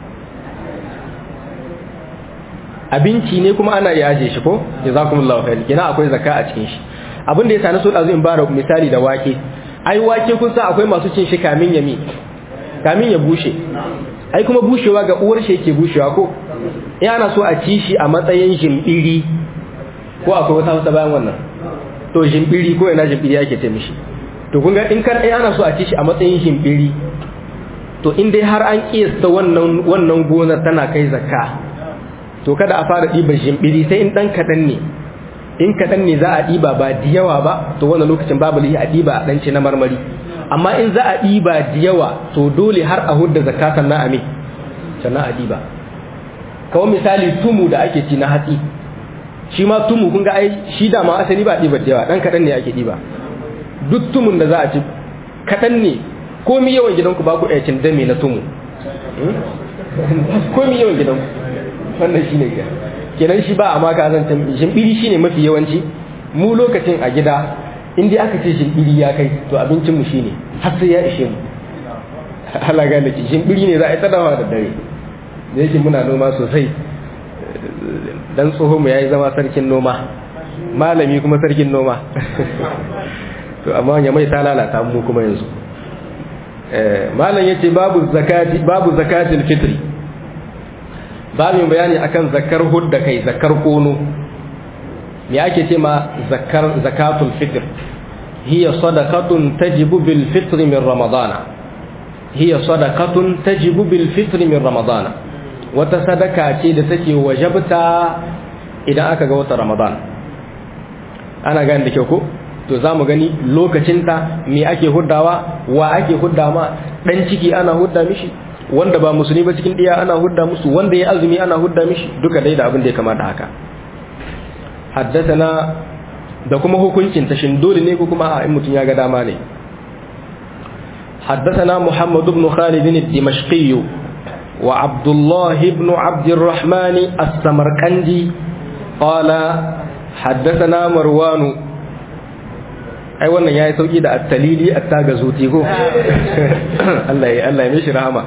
abinci ne kuma ana iya aje shi ko jazakumullahu khair kina akwai zakka a cikin shi abin da yasa na so dazu in bara misali da wake ai wake kun sa akwai masu cin shi kamin ya mi kamin ya bushe ai kuma bushewa ga uwar shi yake bushewa ko in ana so a ci shi a matsayin jimbiri ko akwai wata wata bayan wannan to jimbiri ko ina jimbiri yake ce mishi to kun ga in kan ai ana so a ci shi a matsayin jimbiri to in dai har an kiyasta wannan wannan gonar tana kai zakka to kada a fara diba jimbiri sai in dan kadan ne in kadan ne za a diba ba diyawa ba to wannan lokacin babu lihi a diba a dan ci na marmari amma in za a diba diyawa to dole har a hudda zakka sannan a me sannan a diba kawai misali tumu da ake ci na hatsi shi ma tumu kun ga ai shi da ma asali ba diba diyawa dan kadan ne ake diba duk tumun da za a ci kadan ne komi yawan gidanku ba ku iya cin dame na tumu komi yawan gidanku wannan shine ga kenan shi ba amma ka zan jimbiri shine mafi yawanci mu lokacin a gida in dai aka ce jimbiri ya kai to abincin mu shine har sai ya ishe mu Allah ga da jimbiri ne za a yi tsadawa da dare da yake muna noma sosai dan tsoho mu yayi zama sarkin noma malami kuma sarkin noma to amma ya mai ta lalata mu kuma yanzu eh malam yace babu zakati babu zakatul fitri babu bayani akan zakar hudda kai zakar kono me ake ce ma zakar zakatul fitr hiya sadaqatun tajibu bil fitr min ramadana hiya sadaqatun tajibu bil fitr min ramadana wata sadaka ce da take wajabta idan aka ga wata ramadan ana gani da kyau ko to zamu gani lokacinta me ake huddawa wa ake hudda ma dan ciki ana hudda mishi wanda ba musulmi ba cikin diya ana hudda musu wanda ya azumi ana hudda mishi duka dai da abin da ya kamata haka haddathana da kuma hukuncin ta shin dole ne ko kuma in mutun ya ga dama ne haddathana muhammad ibn khalid ad-dimashqi wa abdullah ibn abd الرحمن السمرقندي قال حدثنا مروان ai wannan yayi sauki da at-talili at-tagazuti ko Allah ya Allah ya mishi rahama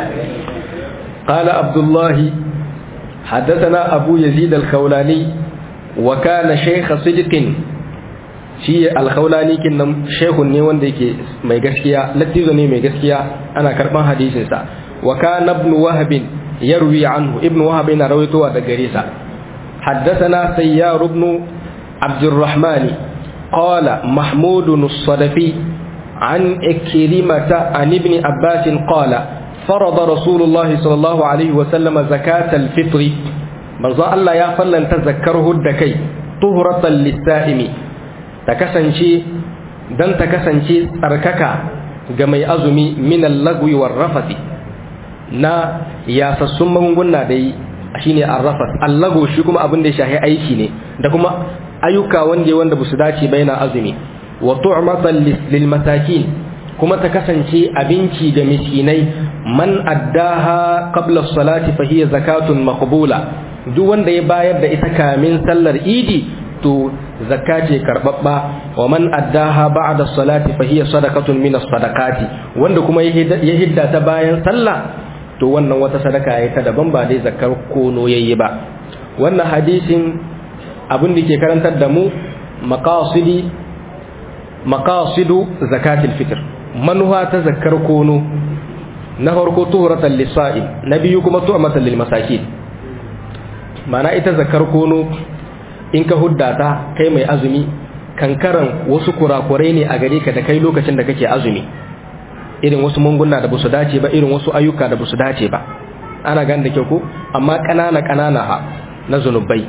qala abdullah hadathana abu yazid al-khawlani wa kana shaykh sidqin shi al-khawlani kinnan shaykhun ne wanda yake mai gaskiya latizo ne mai gaskiya ana karban hadisin sa wa kana ibn wahb yarwi anhu ibn wahb yana rawaitowa daga gare sa hadathana sayyar ibn abd الرحمن قال محمود الصدفي عن إكرمة عن ابن عباس قال فرض رسول الله صلى الله عليه وسلم زكاة الفطر مرضى الله يا فلن تذكره الدكي طهرة للسائم تكسنشي دن تكسنشي تركك جمي أزمي من اللغو والرفث نا يا سسمهم قلنا دي shine arrafat allago shi kuma abin da ya shahi aiki ne da kuma ayyuka wanda wanda ba su dace ba yana azumi wa tu'matan lil masakin kuma ta kasance abinci ga miskinai man addaha qabla as-salati fa hiya zakatun maqbula duk wanda ya bayar da ita kamin sallar idi to zakka ce karbabba wa man addaha ba'da as-salati fa hiya sadaqatun min as-sadaqati wanda kuma ya hidda ta bayan sallah to wannan wata sadaka yayi ta daban ba dai zakar kono yayi ba wannan hadisin abin da ke karantar da mu maqasidi maqasidu zakatul fitr, manuha ta zakkar kono. Na farko tuhuratan lisa'im, na biyu kuma tu'matan lil masakin. Mana ita zakkar kono in ka hudda ta kai mai azumi, kankaran wasu kurakurai ne a gare ka da kai lokacin da kake azumi, irin wasu munguna da basu dace ba, irin wasu ayyuka da basu dace ba, ana gane da kyau ko, amma kanana kanana ha na zunubai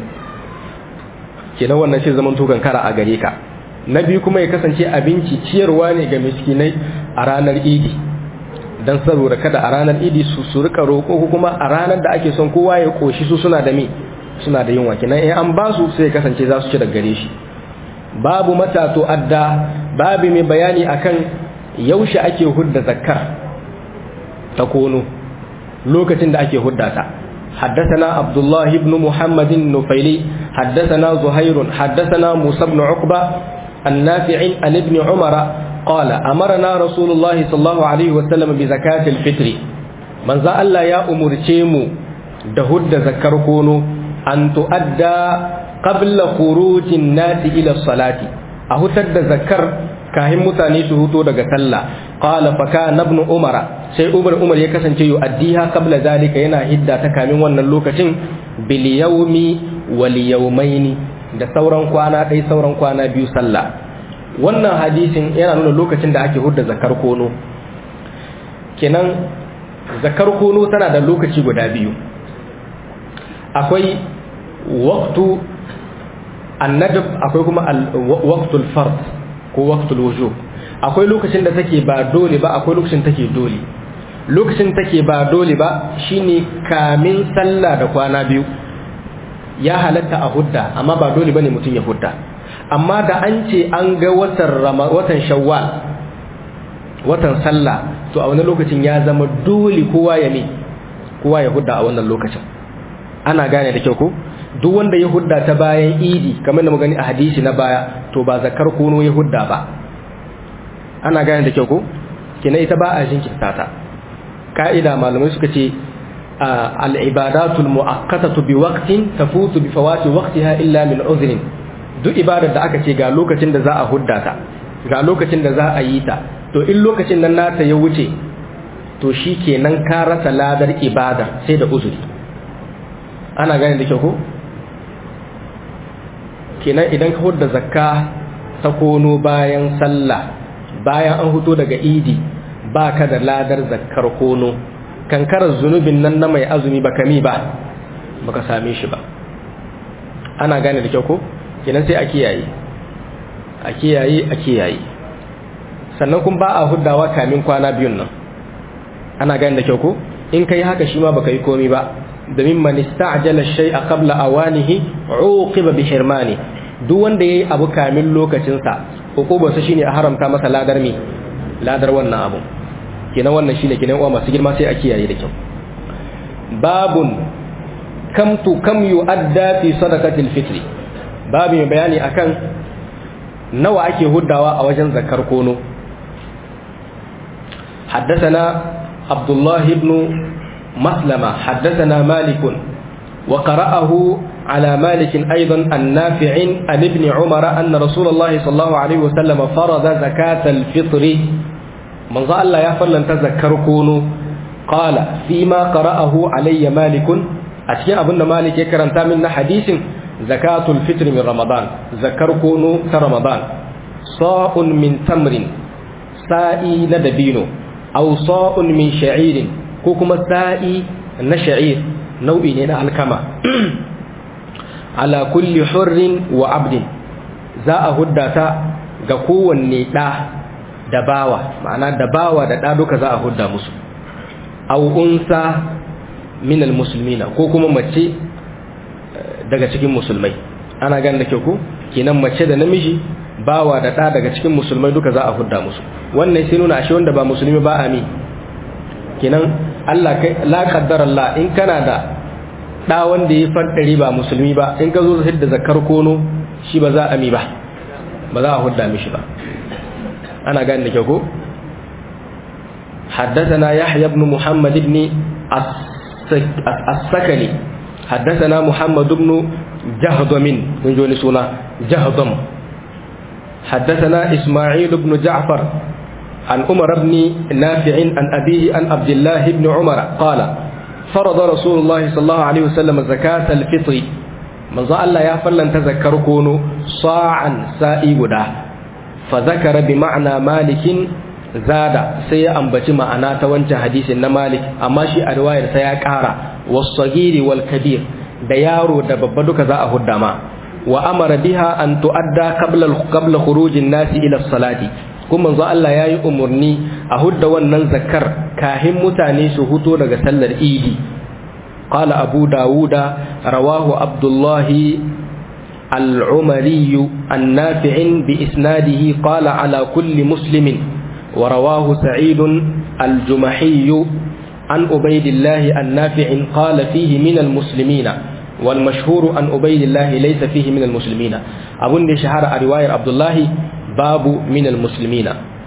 kenan wannan shi zaman to kankara a gare ka. Na biyu kuma ya kasance abinci ciyarwa ne ga miskinai a ranar idi, dan saboda kada a ranar idi su su rika roƙo, ko kuma a ranar da ake son kowa ya koshi su suna da me suna da yunwa, kenan in an ba su sai ya kasance za su ci daga gare shi. Babu mata to adda, babu mai bayani akan yaushe ake hudda zakkar ta kono, lokacin da ake hudda ta. حدثنا عبد الله بن محمد النفيلي حدثنا زهير حدثنا موسى بن عقبة النافع عن ابن عمر قال أمرنا رسول الله صلى الله عليه وسلم بزكاة الفطر من ذا الله يا أمر تيمو دهد ذكر كونو أن تؤدى قبل خروج الناس إلى الصلاة أهتد ذكر كاهم متاني سهوتو دغ صلى قال فكان ابن عمر sai Umar Umar ya kasance yu'addiha qabla zalika, yana hidda ta kamin wannan lokacin bil yawmi wal yawmaini, da sauran kwana dai sauran kwana biyu sallah. Wannan hadisin yana nuna lokacin da ake hudda zakar kono. Kenan zakar kono tana da lokaci guda biyu, akwai waqtu an-nadb, akwai kuma waqtul fard ko waqtul wujub. Akwai lokacin da take ba dole ba, akwai lokacin take dole. Lokacin take ba dole ba shine kamin sallah da kwana biyu ya halatta a hudda, amma ba dole bane mutum ya hudda. Amma da an ce an ga watan watan Shawwal, watan sallah, to a wannan lokacin ya zama dole kowa ya ne kowa ya hudda a wannan lokacin. Ana gane da kyau ko? Duk wanda ya hudda ta bayan idi, kamar da mu gani a hadisi na baya, to ba zakar kono ya hudda ba. Ana gane da kyau ko? Kina ita ba a jinkirta ta. Ka'ida malamai suka ce al-ibadatul mu'akkatatu bi waqtin tafutu bi fawati waqtiha illa min uzrin. Duk ibadar da aka ce ga lokacin da za a hudda ta, ga lokacin da za a yi ta, to in lokacin nan nata ya wuce, to shikenan ka rasa ladar ibadar sai da uzuri. Ana gane da kyau ko? Kenan idan ka hudda zakka ta kono bayan sallah, bayan an huto daga idi, ba ka da ladar zakkar kono, kankarar zunubin nan na mai azumi ba kami ba baka same shi ba. Ana gane da kyau ko? Kenan sai a kiyaye a kiyaye a kiyaye sannan kun ba a huddawa kamin kwana biyun nan. Ana gane da kyau ko? In kai haka shi ma baka yi komi ba, domin man ista'jala shay'a qabla awanihi uqiba bi hirmani. Duk wanda yayi abu kamin lokacin sa, hukubarsa shine a haramta masa ladar mi ladar wannan abu. Kenan wannan shine kenan uwa masu girma sai a kiyaye da kyau. Babun kam tu kam yu'adda fi sadaqatil fitri, babu mai bayani akan nawa ake huddawa a wajen zakar kono. حدثنا عبد الله بن مسلمة حدثنا مالك وقرأه على مالك أيضا النافع عن ابن عمر أن رسول الله صلى الله عليه وسلم فرض زكاة الفطر من ظل الله يفعل أن تذكر كونوا قال فيما قرأه علي مالك أتيا أبن مالك يكرم تامنا حديث زكاة الفطر من رمضان ذكر كونوا كرمضان صاء من تمر سائي ندبينو أو صاء من شعير كوكما سائي نشعير نوعي لنا الكما على كل حر وعبد za a hudda ta ga kowanne ɗa da bawa, ma'ana da bawa da ɗa duka za a hudda musu. Au unsa minal muslimina, ko kuma mace daga cikin musulmai. Ana gane da kyau ko? Kenan mace da namiji, bawa da ɗa daga cikin musulmai duka za a hudda musu. Wannan sai nuna ashe wanda ba musulmi ba a mi. Kenan Allah kai la qaddara Allah, in kana da ɗa wanda ya faddari ba musulmi ba, in ka zo da zakar kono shi ba za a mi ba, ba za a hudda mishi ba. Ana gane da kyau ko? حدثنا يحيى بن محمد بن السكني حدثنا محمد بن جهضم من جوني سونا جهضم حدثنا إسماعيل بن جعفر عن عمر بن نافع عن أبيه عن عبد الله بن عمر قال فرض رسول الله صلى الله عليه وسلم زكاة الفطر من ظل الله يفعل أن تذكر كونوا صاعا سائبدا فذكر بمعنى مالك زاد سي أنبتي معنا توانت حديث مالك أما شيء الرواية سيكارا والصغير والكبير ديارو دببدك ذا أهدما وأمر بها أن تؤدى قبل قبل خروج الناس إلى الصلاة كما ظل الله يأي أمرني أهد ونن ذكر كاهم متاني سهوتو لغا سلر إيدي قال أبو داود رواه عبد الله العمري النافع بإسناده قال على كل مسلم ورواه سعيد الجمحي عن عبيد الله النافع قال فيه من المسلمين والمشهور عن عبيد الله ليس فيه من المسلمين أبن شهر رواية عبد الله باب من المسلمين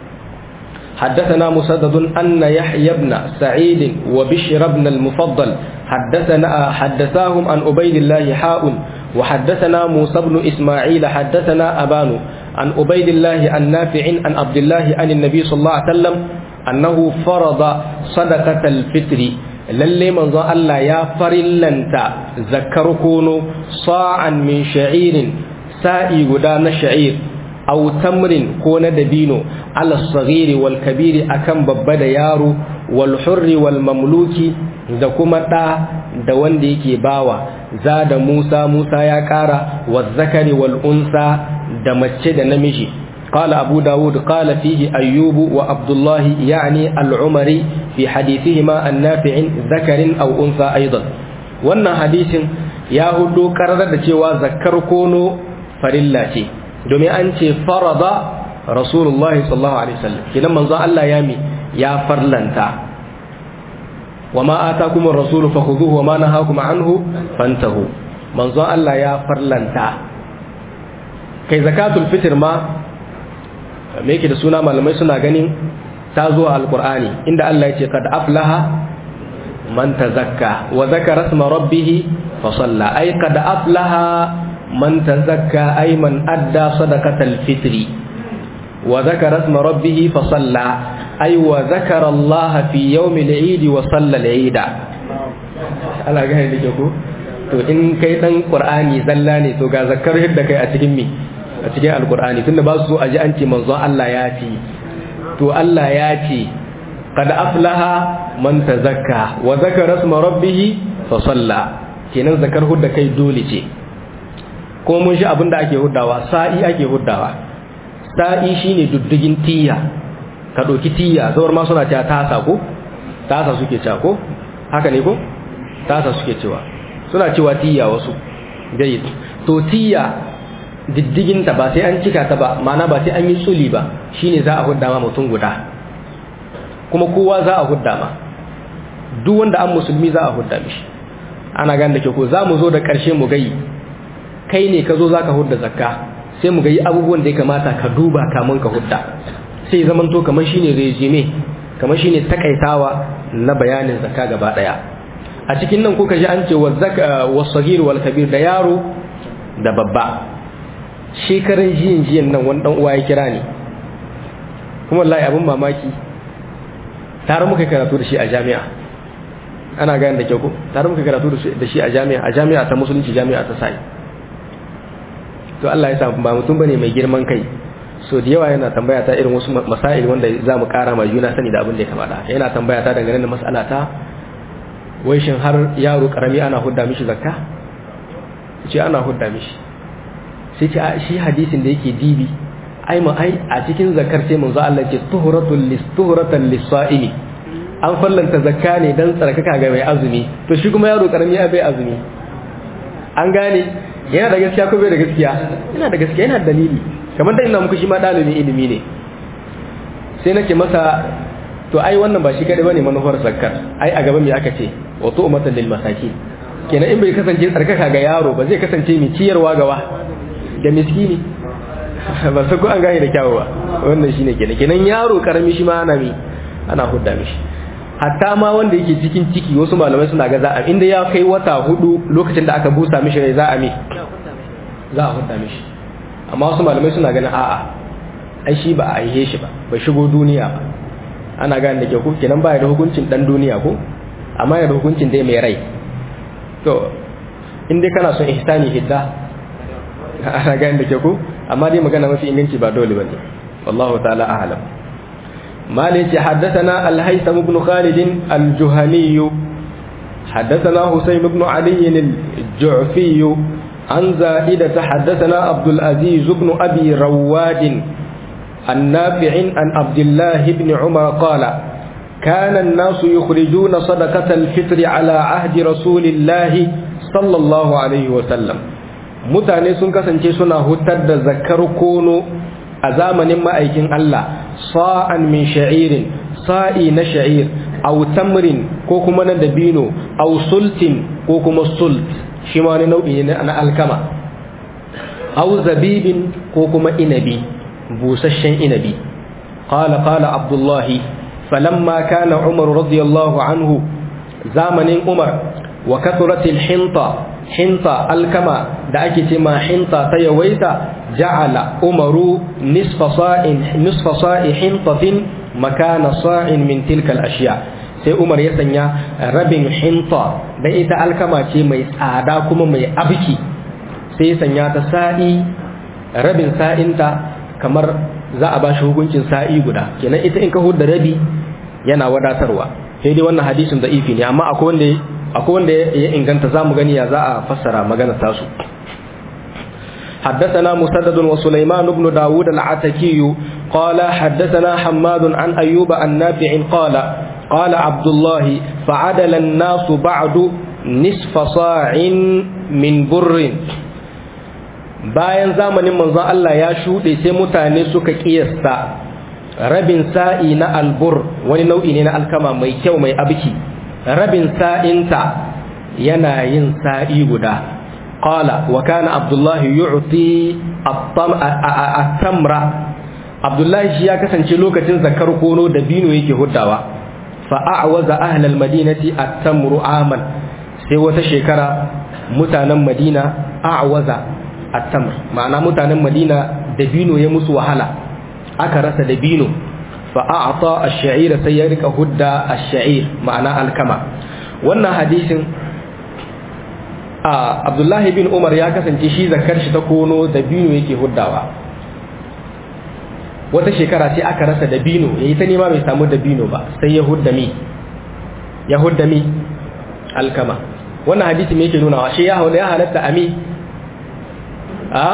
حدثنا مسدد أن يحيى بن سعيد وبشر بن المفضل حدثنا حدثاهم عن عبيد الله حاء وحدثنا موسى بن إسماعيل حدثنا أبان عن عبيد الله النافع عن عبد الله عن النبي صلى الله عليه وسلم أنه فرض صدقة الفطر للي من ظن الله يا فرلنت ذكركونوا صاعا من شعير سائي غدان شعير أو تمر كون دبينو على الصغير والكبير أكم ببد يارو والحر والمملوك da kuma ɗa da wanda yake bawa za da Musa Musa ya ƙara wa zakari wal unsa da mace da namiji qala Abu Dawud qala fihi Ayyubu wa Abdullahi yani al-Umari fi hadithihima an nafi'in zakarin aw unsa aidan wannan hadisin ya hudo karar da cewa zakkar kono farilla ce domin an ce farada Rasulullahi sallallahu alaihi wasallam kidan manzo Allah ya mi ya farlanta وما آتاكم الرسول فخذوه وما نهاكم عنه فانتهوا منذ الله يا فرلنتا kai zakatul fitr ma me yake da suna malamai suna ganin ta zo a alqur'ani inda Allah yake kad aflaha man tazakka wa zakara isma rabbih fa salla ay kad aflaha man tazakka ay man adda sadaqatal fitri wa zakara isma rabbih fa salla ay wa zakara Allah fi yawm al-eid wa salla al-eid ala ga yadda ko to in kai dan qur'ani zalla ne to ga zakar hidda kai a cikin mi a cikin alqur'ani tunda ba su so aji an ce manzo Allah ya ce to Allah ya ce qad aflaha man tazakka wa zakara isma rabbih fa salla kenan zakar hudda kai dole ce ko mun shi abinda ake huddawa sa'i ake huddawa sa'i shine duddigin tiya ka ɗauki tiya zawar ma suna cewa tasa ko tasa suke cewa ko haka ne ko tasa suke cewa suna cewa tiya wasu jayyid to tiya diddigin ta ba sai an cika ta ba ma'ana ba sai an yi tsuli ba shine za a hudda ma mutum guda kuma kowa za a hudda ma duk wanda an musulmi za a hudda mishi ana gane da ke ko za mu zo da ƙarshe mu gayi kai ne ka zo za ka hudda zakka sai mu gayi abubuwan da ya kamata ka duba kamun ka hudda sai zamanto kamar shine resume kamar shine takaitawa na bayanin zakka gaba daya a cikin nan kuka ji an ce wa zakka was-saghir wal-kabir da yaro da babba shekaran jiyin jiyan nan wani dan uwa ya kira ni kuma wallahi abin mamaki tare muka karatu da shi a jami'a ana gane da kyau ko tare muka karatu da shi a jami'a a jami'a ta musulunci jami'a ta sai to Allah ya sa ba mutum bane mai girman kai so da yawa yana tambaya ta irin wasu masail wanda za mu kara ma juna sani da abin da ya kamata yana tambaya ta dangane da mas'ala ta wai shin har yaro karami ana hudda mishi zakka ce ana hudda mishi sai ce shi hadisin da yake dibi ai ma ai a cikin zakar sai manzo Allah ce tuhuratul lis tuhuratan lis-sa'imi an fallanta zakka ne dan tsarkaka ga mai azumi to shi kuma yaro karami ya bai azumi an gane yana da gaskiya ko bai da gaskiya yana da gaskiya yana da dalili kamar da ina muku shi ma dalibin ilimi ne sai nake masa to ai wannan ba shi kadai bane manufar zakkar ai a gaban me aka ce wa tu'matan lil masakin kenan in bai kasance tsarkaka ga yaro ba zai kasance mai ciyarwa gawa da miskini ba su ko an gane da kyawu ba wannan shine kenan kenan yaro karami shi ma ana mi ana hudda mishi hatta ma wanda yake cikin ciki wasu malamai suna ga za a inda ya kai wata hudu lokacin da aka busa mishi rai za a mi za a hudda mishi amma wasu malamai suna ganin a'a ai shi ba a aihe shi ba bai shigo duniya ba ana gane da ke ku kenan baya da hukuncin dan duniya ko amma yana da hukuncin dai mai rai to in dai kana son ihsani hidda ana gane da ke ku amma dai magana mafi inganci ba dole bane wallahu ta'ala a'lam مالك حدثنا الهيثم بن خالد الجهني حدثنا حسين بن علي الجعفي عن زائدة حدثنا عبد العزيز بن أبي رواد النافع عن عبد الله بن عمر قال كان الناس يخرجون صدقة الفطر على عهد رسول الله صلى الله عليه وسلم mutane sun kasance suna hutar da zakar kono a zamanin ma'aikin Allah sa'an min sha'irin sa'i na sha'ir aw tamrin ko kuma na dabino aw sultin ko kuma sult shi ma wani nau'i ne na alkama aw zabibin ko kuma inabi busasshen inabi qala qala abdullahi falamma kana umar radiyallahu anhu zamanin umar wa kathratil hinta hinta alkama da ake ce ma hinta ta yawaita ja'ala umaru nisfa sa'in nisfa sa'i hintatin makana sa'in min tilka al-ashya sai umar ya sanya rabin hinta da ita alkama ce mai tsada kuma mai abiki sai ya sanya ta sa'i rabin sa'inta kamar za a bashi hukuncin sa'i guda kenan ita in ka hudda rabi yana wadatarwa sai dai wannan hadisin da'ifi ne amma akwai wanda akwai wanda ya inganta zamu gani ya za a fassara magana tasu حدثنا مسدد وسليمان بن داود العتكي قال حدثنا حماد عن أيوب النافع قال قال عبد الله فعدل الناس بعد نصف صاع من بر bayan zamanin manzon Allah ya shuɗe sai mutane suka kiyasta rabin sa'i na albur wani nau'i ne na alkama mai kyau mai abiki rabin sa'inta yana yin sa'i guda qala wa kana abdullah yu'ti at-tamra abdullah shi ya kasance lokacin zakar kono da bino yake huddawa fa a'waza ahli al-madinati at-tamru aman sai wata shekara mutanen madina a'waza at-tamr ma'ana mutanen madina da bino ya musu wahala aka rasa da bino fa a'ta ash-sha'ira sai ya rika hudda ash-sha'ir ma'ana alkama wannan hadisin a Abdullahi bin Umar ya kasance shi zakar shi ta kono da bino yake huddawa wata shekara sai aka rasa da bino yayi ta nema bai samu da bino ba sai ya hudda mi ya hudda mi alkama wannan hadisi me yake nuna wa shi ya hauda ya halatta ami a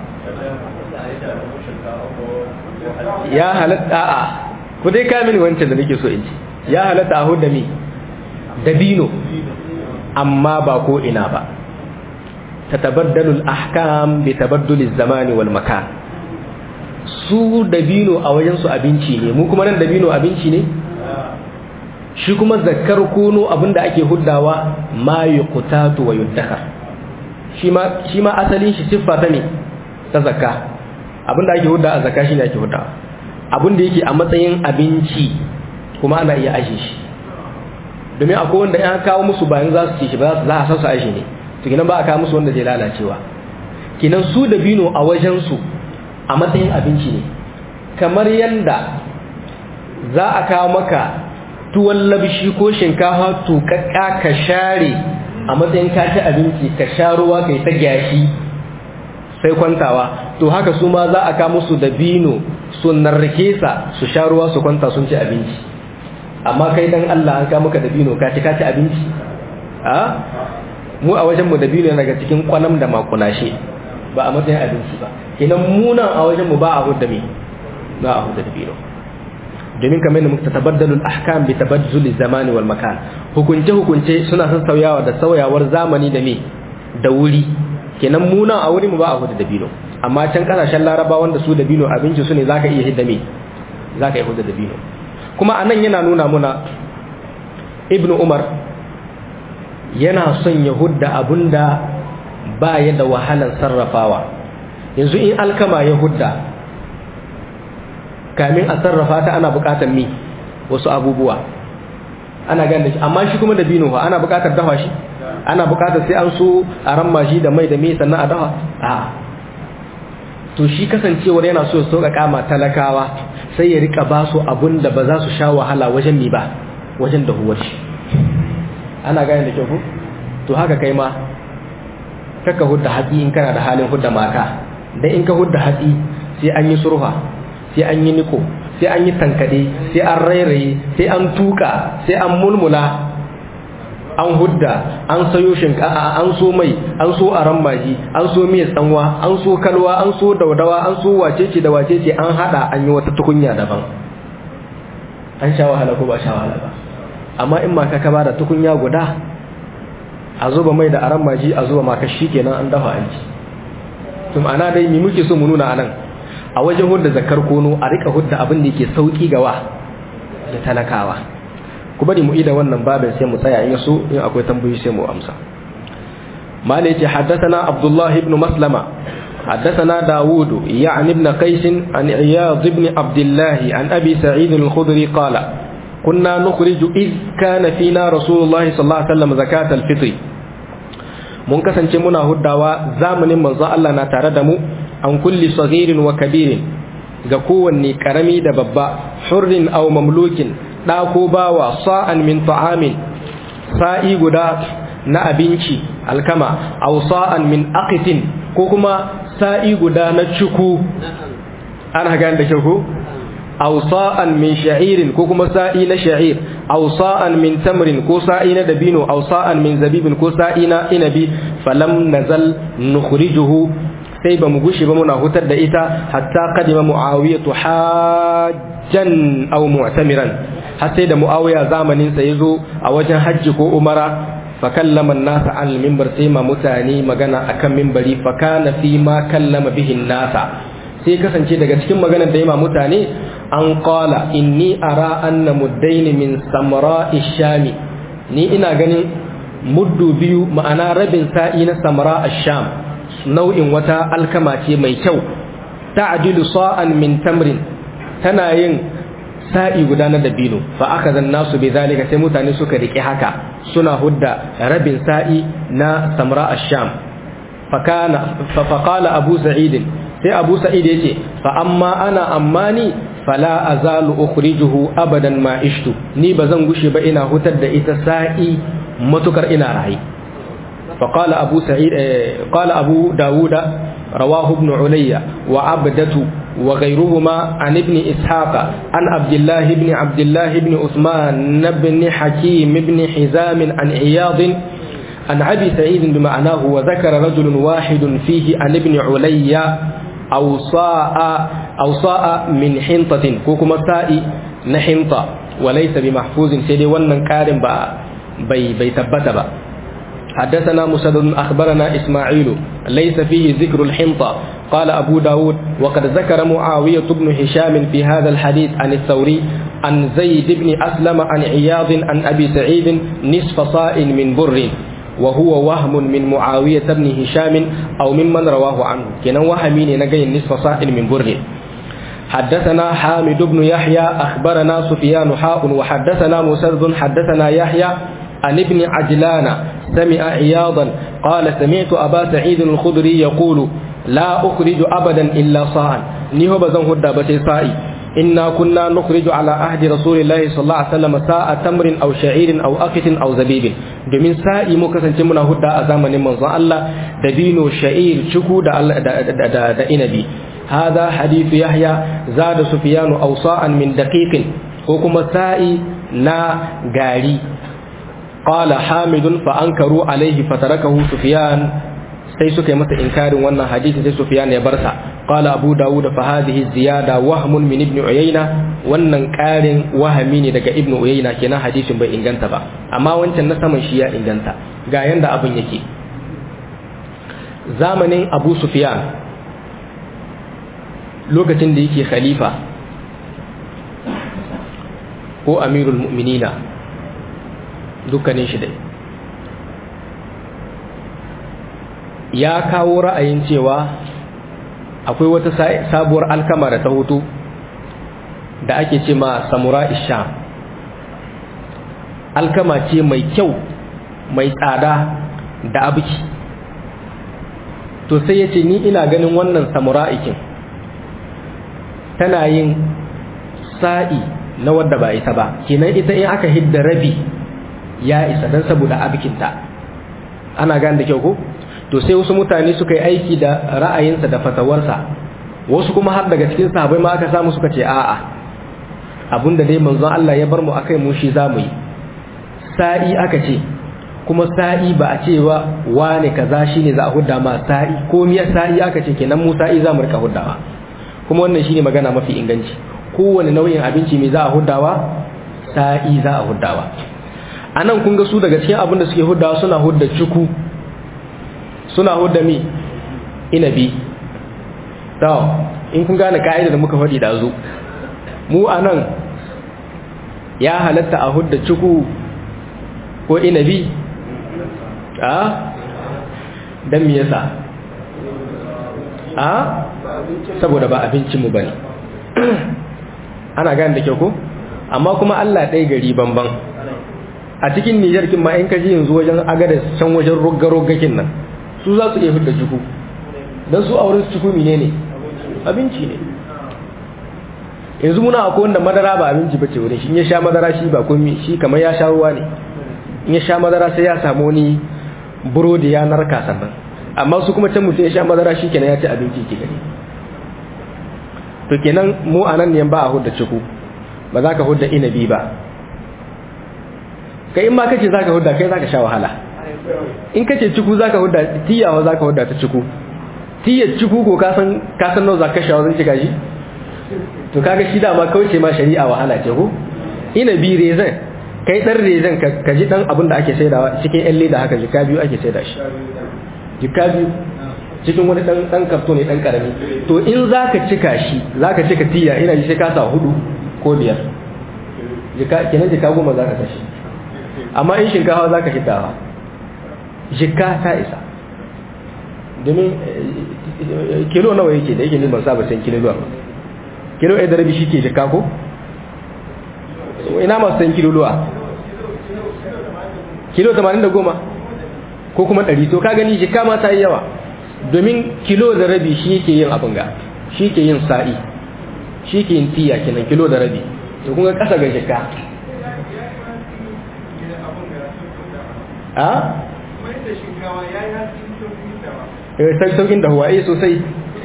ya halatta a ku dai ka mini wancan da nake so in ci ya halatta a hudda mi dabino amma ba ko ina ba tatabaddalu al-ahkam bi tabadduli az-zamani wal makan su dabino a wajen su abinci ne mu kuma nan dabino abinci ne shi kuma zakkar kono abinda ake huddawa ma yuqtatu wa yuddakar shi ma shi ma asalin shi siffa ta ne ta zakka abinda ake hudda a zakka shine ake huddawa abinda yake a matsayin abinci kuma ana iya aje shi domin akwai wanda ya kawo musu bayan za su ci shi ba za a san su aje ne to kinan ba a kawo musu wanda zai lalacewa kinan su da bino a wajen su a matsayin abinci ne kamar yanda za a kawo maka tuwon labishi ko shinkafa tukakka ka share a matsayin ka ci abinci ka sha ruwa kai ta gashi sai kwantawa to haka su ma za a kawo musu da bino su narke sa su sha ruwa su kwanta sun ci abinci amma kai dan Allah an ka maka dabino ka ci ka ci abinci a mu a wajen mu dabino yana daga cikin kwanam da makunashe ba a matsayin abinci ba kenan mu nan a wajen mu ba a hudda me ba a hudda dabino domin kamar yadda muka tabaddalul ahkam bi tabadduli zamani wal makan hukunce hukunce suna sassauyawa da sauyawar zamani da me da wuri kenan mu nan a wuri mu ba a hudda dabino amma can kasashen Laraba wanda su dabino abinci su ne zaka iya hidda me zaka iya hudda dabino kuma anan yana nuna muna Ibn Umar yana son ya hudda abunda ba ya da wahalar sarrafawa yanzu in alkama ya hudda kamin a sarrafa ta ana bukatar mi wasu abubuwa ana gane shi amma shi kuma dabino fa ana buƙatar dafa shi ana buƙatar sai an so a ramma shi da mai da me sannan a dafa a to shi kasancewar yana so ya sauƙaƙa ma talakawa sai ya rika ba su abun da ba za su sha wahala wajen mi ba wajen dahuwar shi ana gane da kyau ko to haka kai ma kaka hudda hatsi in kana da halin hudda maka dan in ka hudda hatsi sai an yi surfa sai an yi niko sai an yi tankade sai an rairaye sai an tuka sai an mulmula an hudda an sayo shinkafa an so mai an so aran maji an so miyar tsanwa an so kalwa an so daudawa an so wacece da wacece an hada an yi wata tukunya daban an sha wahala ko ba sha wahala ba amma in maka ka bada tukunya guda a zuba mai da aran maji a zuba maka shikenan an dafa an ci to ana dai mi muke so mu nuna anan a wajen hudda zakar kono a rika hudda abin da yake sauki gawa da talakawa ku bari mu ida wannan babin sai mu tsaya in yaso in akwai tambayoyi sai mu amsa mala yace haddathana abdullah ibn maslama haddathana daud ya'ni ibn qais an iyad ibn abdullah an abi sa'id al-khudri qala kunna nukhriju id kana fina rasulullah sallallahu alaihi wasallam zakat al-fitr mun kasance muna huddawa zamanin manzo Allah na tare da mu an kulli saghirin wa kabirin ga kowanne karami da babba hurrin aw mamlukin da ko bawa sa'an min ta'amin sa'i guda na abinci alkama aw sa'an min aqitin ko kuma sa'i guda na cuku ana ga da ko aw sa'an min sha'irin ko kuma sa'i na sha'ir aw sa'an min tamrin ko sa'i na dabino aw sa'an min zabibin ko sa'i na inabi falam nazal nukhrijuhu sai ba mu gushe ba muna hutar da ita hatta qadima muawiyatu hajjan aw mu'tamiran har sai da muawiya zamanin sa yazo a wajen hajji ko umara fa kallama an-nas al minbar sai ma mutane magana akan minbari fa kana fi ma kallama bihi an-nas sai kasance daga cikin maganar da yima mutane an qala inni ara anna muddain min samra'i shami ni ina ganin muddu biyu ma'ana rabin sa'i na samra ash-sham nau'in wata alkama ce mai kyau ta'dilu sa'an min tamrin tana yin sa'i guda na dabino fa aka zan nasu bi zalika sai mutane suka rike haka suna hudda rabin sa'i na samra ash-sham fa kana fa qala abu sa'id sai abu sa'id yace fa amma ana ammani fala azalu ukhrijuhu abadan ma ishtu ni bazan gushe ba ina hutar da ita sa'i matukar ina rayi فقال أبو سعيد قال أبو داود رواه ابن علي وعبدة وغيرهما عن ابن إسحاق عن عبد الله بن عبد الله بن عثمان بن حكيم بن حزام عن عياض عن أبي سعيد بمعناه وذكر رجل واحد فيه عن ابن علي أوصاء أوصاء من حنطة كوكما سائي نحنطة وليس بمحفوظ سيدي ونن كارم بي بيتبت با حدثنا مسدد أخبرنا إسماعيل ليس فيه ذكر الحنطة قال أبو داود وقد ذكر معاوية بن هشام في هذا الحديث عن الثوري عن زيد بن أسلم عن عياض عن أبي سعيد نصف صاع من بر وهو وهم من معاوية بن هشام أو ممن رواه عنه كنا وهمين نجي نصف صاع من بر حدثنا حامد بن يحيى أخبرنا سفيان حاء وحدثنا مسدد حدثنا يحيى عن ابن عجلان سمع عياضا قال سمعت أبا سعيد الخدري يقول لا أخرج أبدا إلا صاعا نيهو بزن هدى بتي صائي إنا كنا نخرج على عهد رسول الله صلى الله عليه وسلم ساء تمر أو شعير أو أقت أو زبيب domin sa'i muka kasance muna hudda a zamanin manzon Allah da dino sha'ir cuku da da da inabi hada hadithu yahya zada sufyan aw sa'an min daqiqin ko kuma sa'i na gari qala hamidun fa ankaru alaihi fatarakahu sufyan sai suka yi masa inkarin wannan hadisi sai sufyan ya barsa qala abu dawud fa hadhihi ziyada wahmun min ibn uyayna wannan karin wahami ne daga ibn uyayna kenan hadisin bai inganta ba amma wancan na saman shi ya inganta ga yanda abin yake zamanin abu sufyan lokacin da yake khalifa ko amirul mu'minina dukkanin shi dai ya kawo ra'ayin cewa akwai wata sabuwar alkama da ta hutu da ake ce ma samura isham alkama ce mai kyau mai tsada da abiki. To sai ya ce ni ina ganin wannan samura'ikin tana yin sa'i na wadda ba ita ba, kenan ita in aka hidda rabi ya isa don saboda abikinta. Ana gane da kyau ko? To sai wasu mutane suka yi aiki da ra'ayinsa da fatawarsa, wasu kuma har daga cikin sahabbai ma aka samu suka ce a'a, abinda dai manzon Allah ya bar mu akai mu shi zamu yi. Sa'i aka ce, kuma sa'i ba a cewa wane kaza shine za a hudda ma sa'i, ko miya sa'i aka ce kenan mu sa'i za mu rika huddawa. Kuma wannan shine magana mafi inganci. Kowane nau'in abinci me za a huddawa? Sa'i za a huddawa. Anan kun ga su daga cikin abin da suke huddawa suna hudda cuku, suna hudda mi inabi. To in kun gane ka'ida da muka faɗi da zu, mu anan ya halatta a hudda cuku ko inabi? A dan me yasa? A saboda ba abincin mu bane. Ana gane da kyau ko? Amma kuma Allah ɗaya gari banban. A cikin Nijar kin ma in kaji yanzu wajen agada can wajen rogga-roggakin nan, su za su iya hudda cuku. Dan su auren su cuku menene? Abinci ne. Yanzu muna akwai wanda madara ba abinci bace wurin shi, in ya sha madara shi ba komai, shi kamar ya sha ruwa ne. In ya sha madara sai ya samu wani burodi ya narka sannan. Amma su kuma can mutum ya sha madara shi kenan ya ci abinci ke gani. To kenan mu anan ne ba a hudda cuku, ba za ka hudda inabi ba. Kai in ma kace za ka hudda kai za ka sha wahala. In kace cuku za ka hudda, tiyawa za ka hudda ta cuku. Tiyar cuku ko ka san ka san nawa za ka sha wajen cika shi? To kaga shi dama kauce ma shari'a wahala ce ko? Inabi rezan, kai dan rezan ka ji dan abin da ake saidawa cikin yan leda haka jika biyu ake saida shi. Jika biyu cikin wani dan dan kafto ne dan karami. To in zaka cika shi, zaka cika tiya ina ji sai ka sa hudu ko biyar. Jika kenan jika goma zaka tashi. Amma in shinkafa zaka hitawa, jika ta isa. Domin kilo nawa yake da yake ne ban saba san kilo ba. Kilo ɗaya da rabi shi ke jika ko? Ina masu san kilo luwa? Kilo tamanin da goma ko kuma ɗari. To ka gani jika ma ta yi yawa, domin kilo da rabi shi yake yin abin ga, shi ke yin sa'i, shi ke yin tiya kenan kilo da rabi. To kun ga ƙasa ga jika. A? Eh, sauƙin da huwa eh sosai.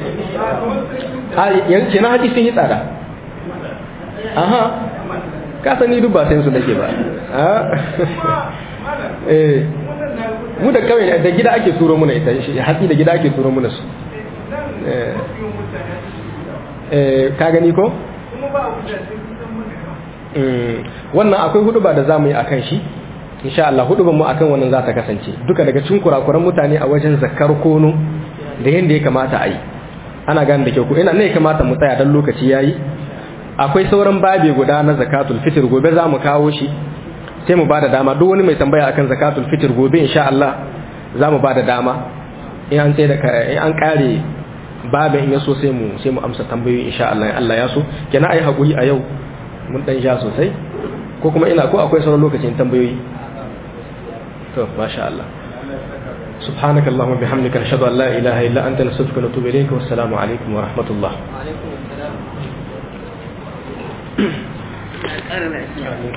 Yanki na haji sun yi tsada. Aha, ka sani duk ba sai su nake ba. Eh, mu da kawai da gida ake turo muna ita, hatsi da gida ake turo muna su. Eh, ka gani ko? Wannan akwai hudu ba da zamu yi akan shi. Insha Allah hudu ban mu akan wannan za ta kasance. Duka daga cikin kurakuran mutane a wajen zakar kono da yanda ya kamata a yi. Ana gane da kyau ko ina ne kamata mu tsaya dan lokaci yayi. Akwai sauran babe guda na zakatul fitr, gobe zamu kawo shi sai mu bada dama duk wani mai tambaya akan zakatul fitr gobe insha Allah zamu bada dama in an sai da in an kare babin in yaso sai mu sai mu amsa tambayoyi insha Allah in Allah ya so. Kenan ai hakuri a yau mun dan ja sosai ko kuma ina ko akwai sauran lokacin tambayoyi. To masha Allah. سبحانك اللهم وبحمدك نشهد ان لا اله الا انت نستغفرك ونتوب اليك والسلام عليكم ورحمه الله. وعليكم السلام.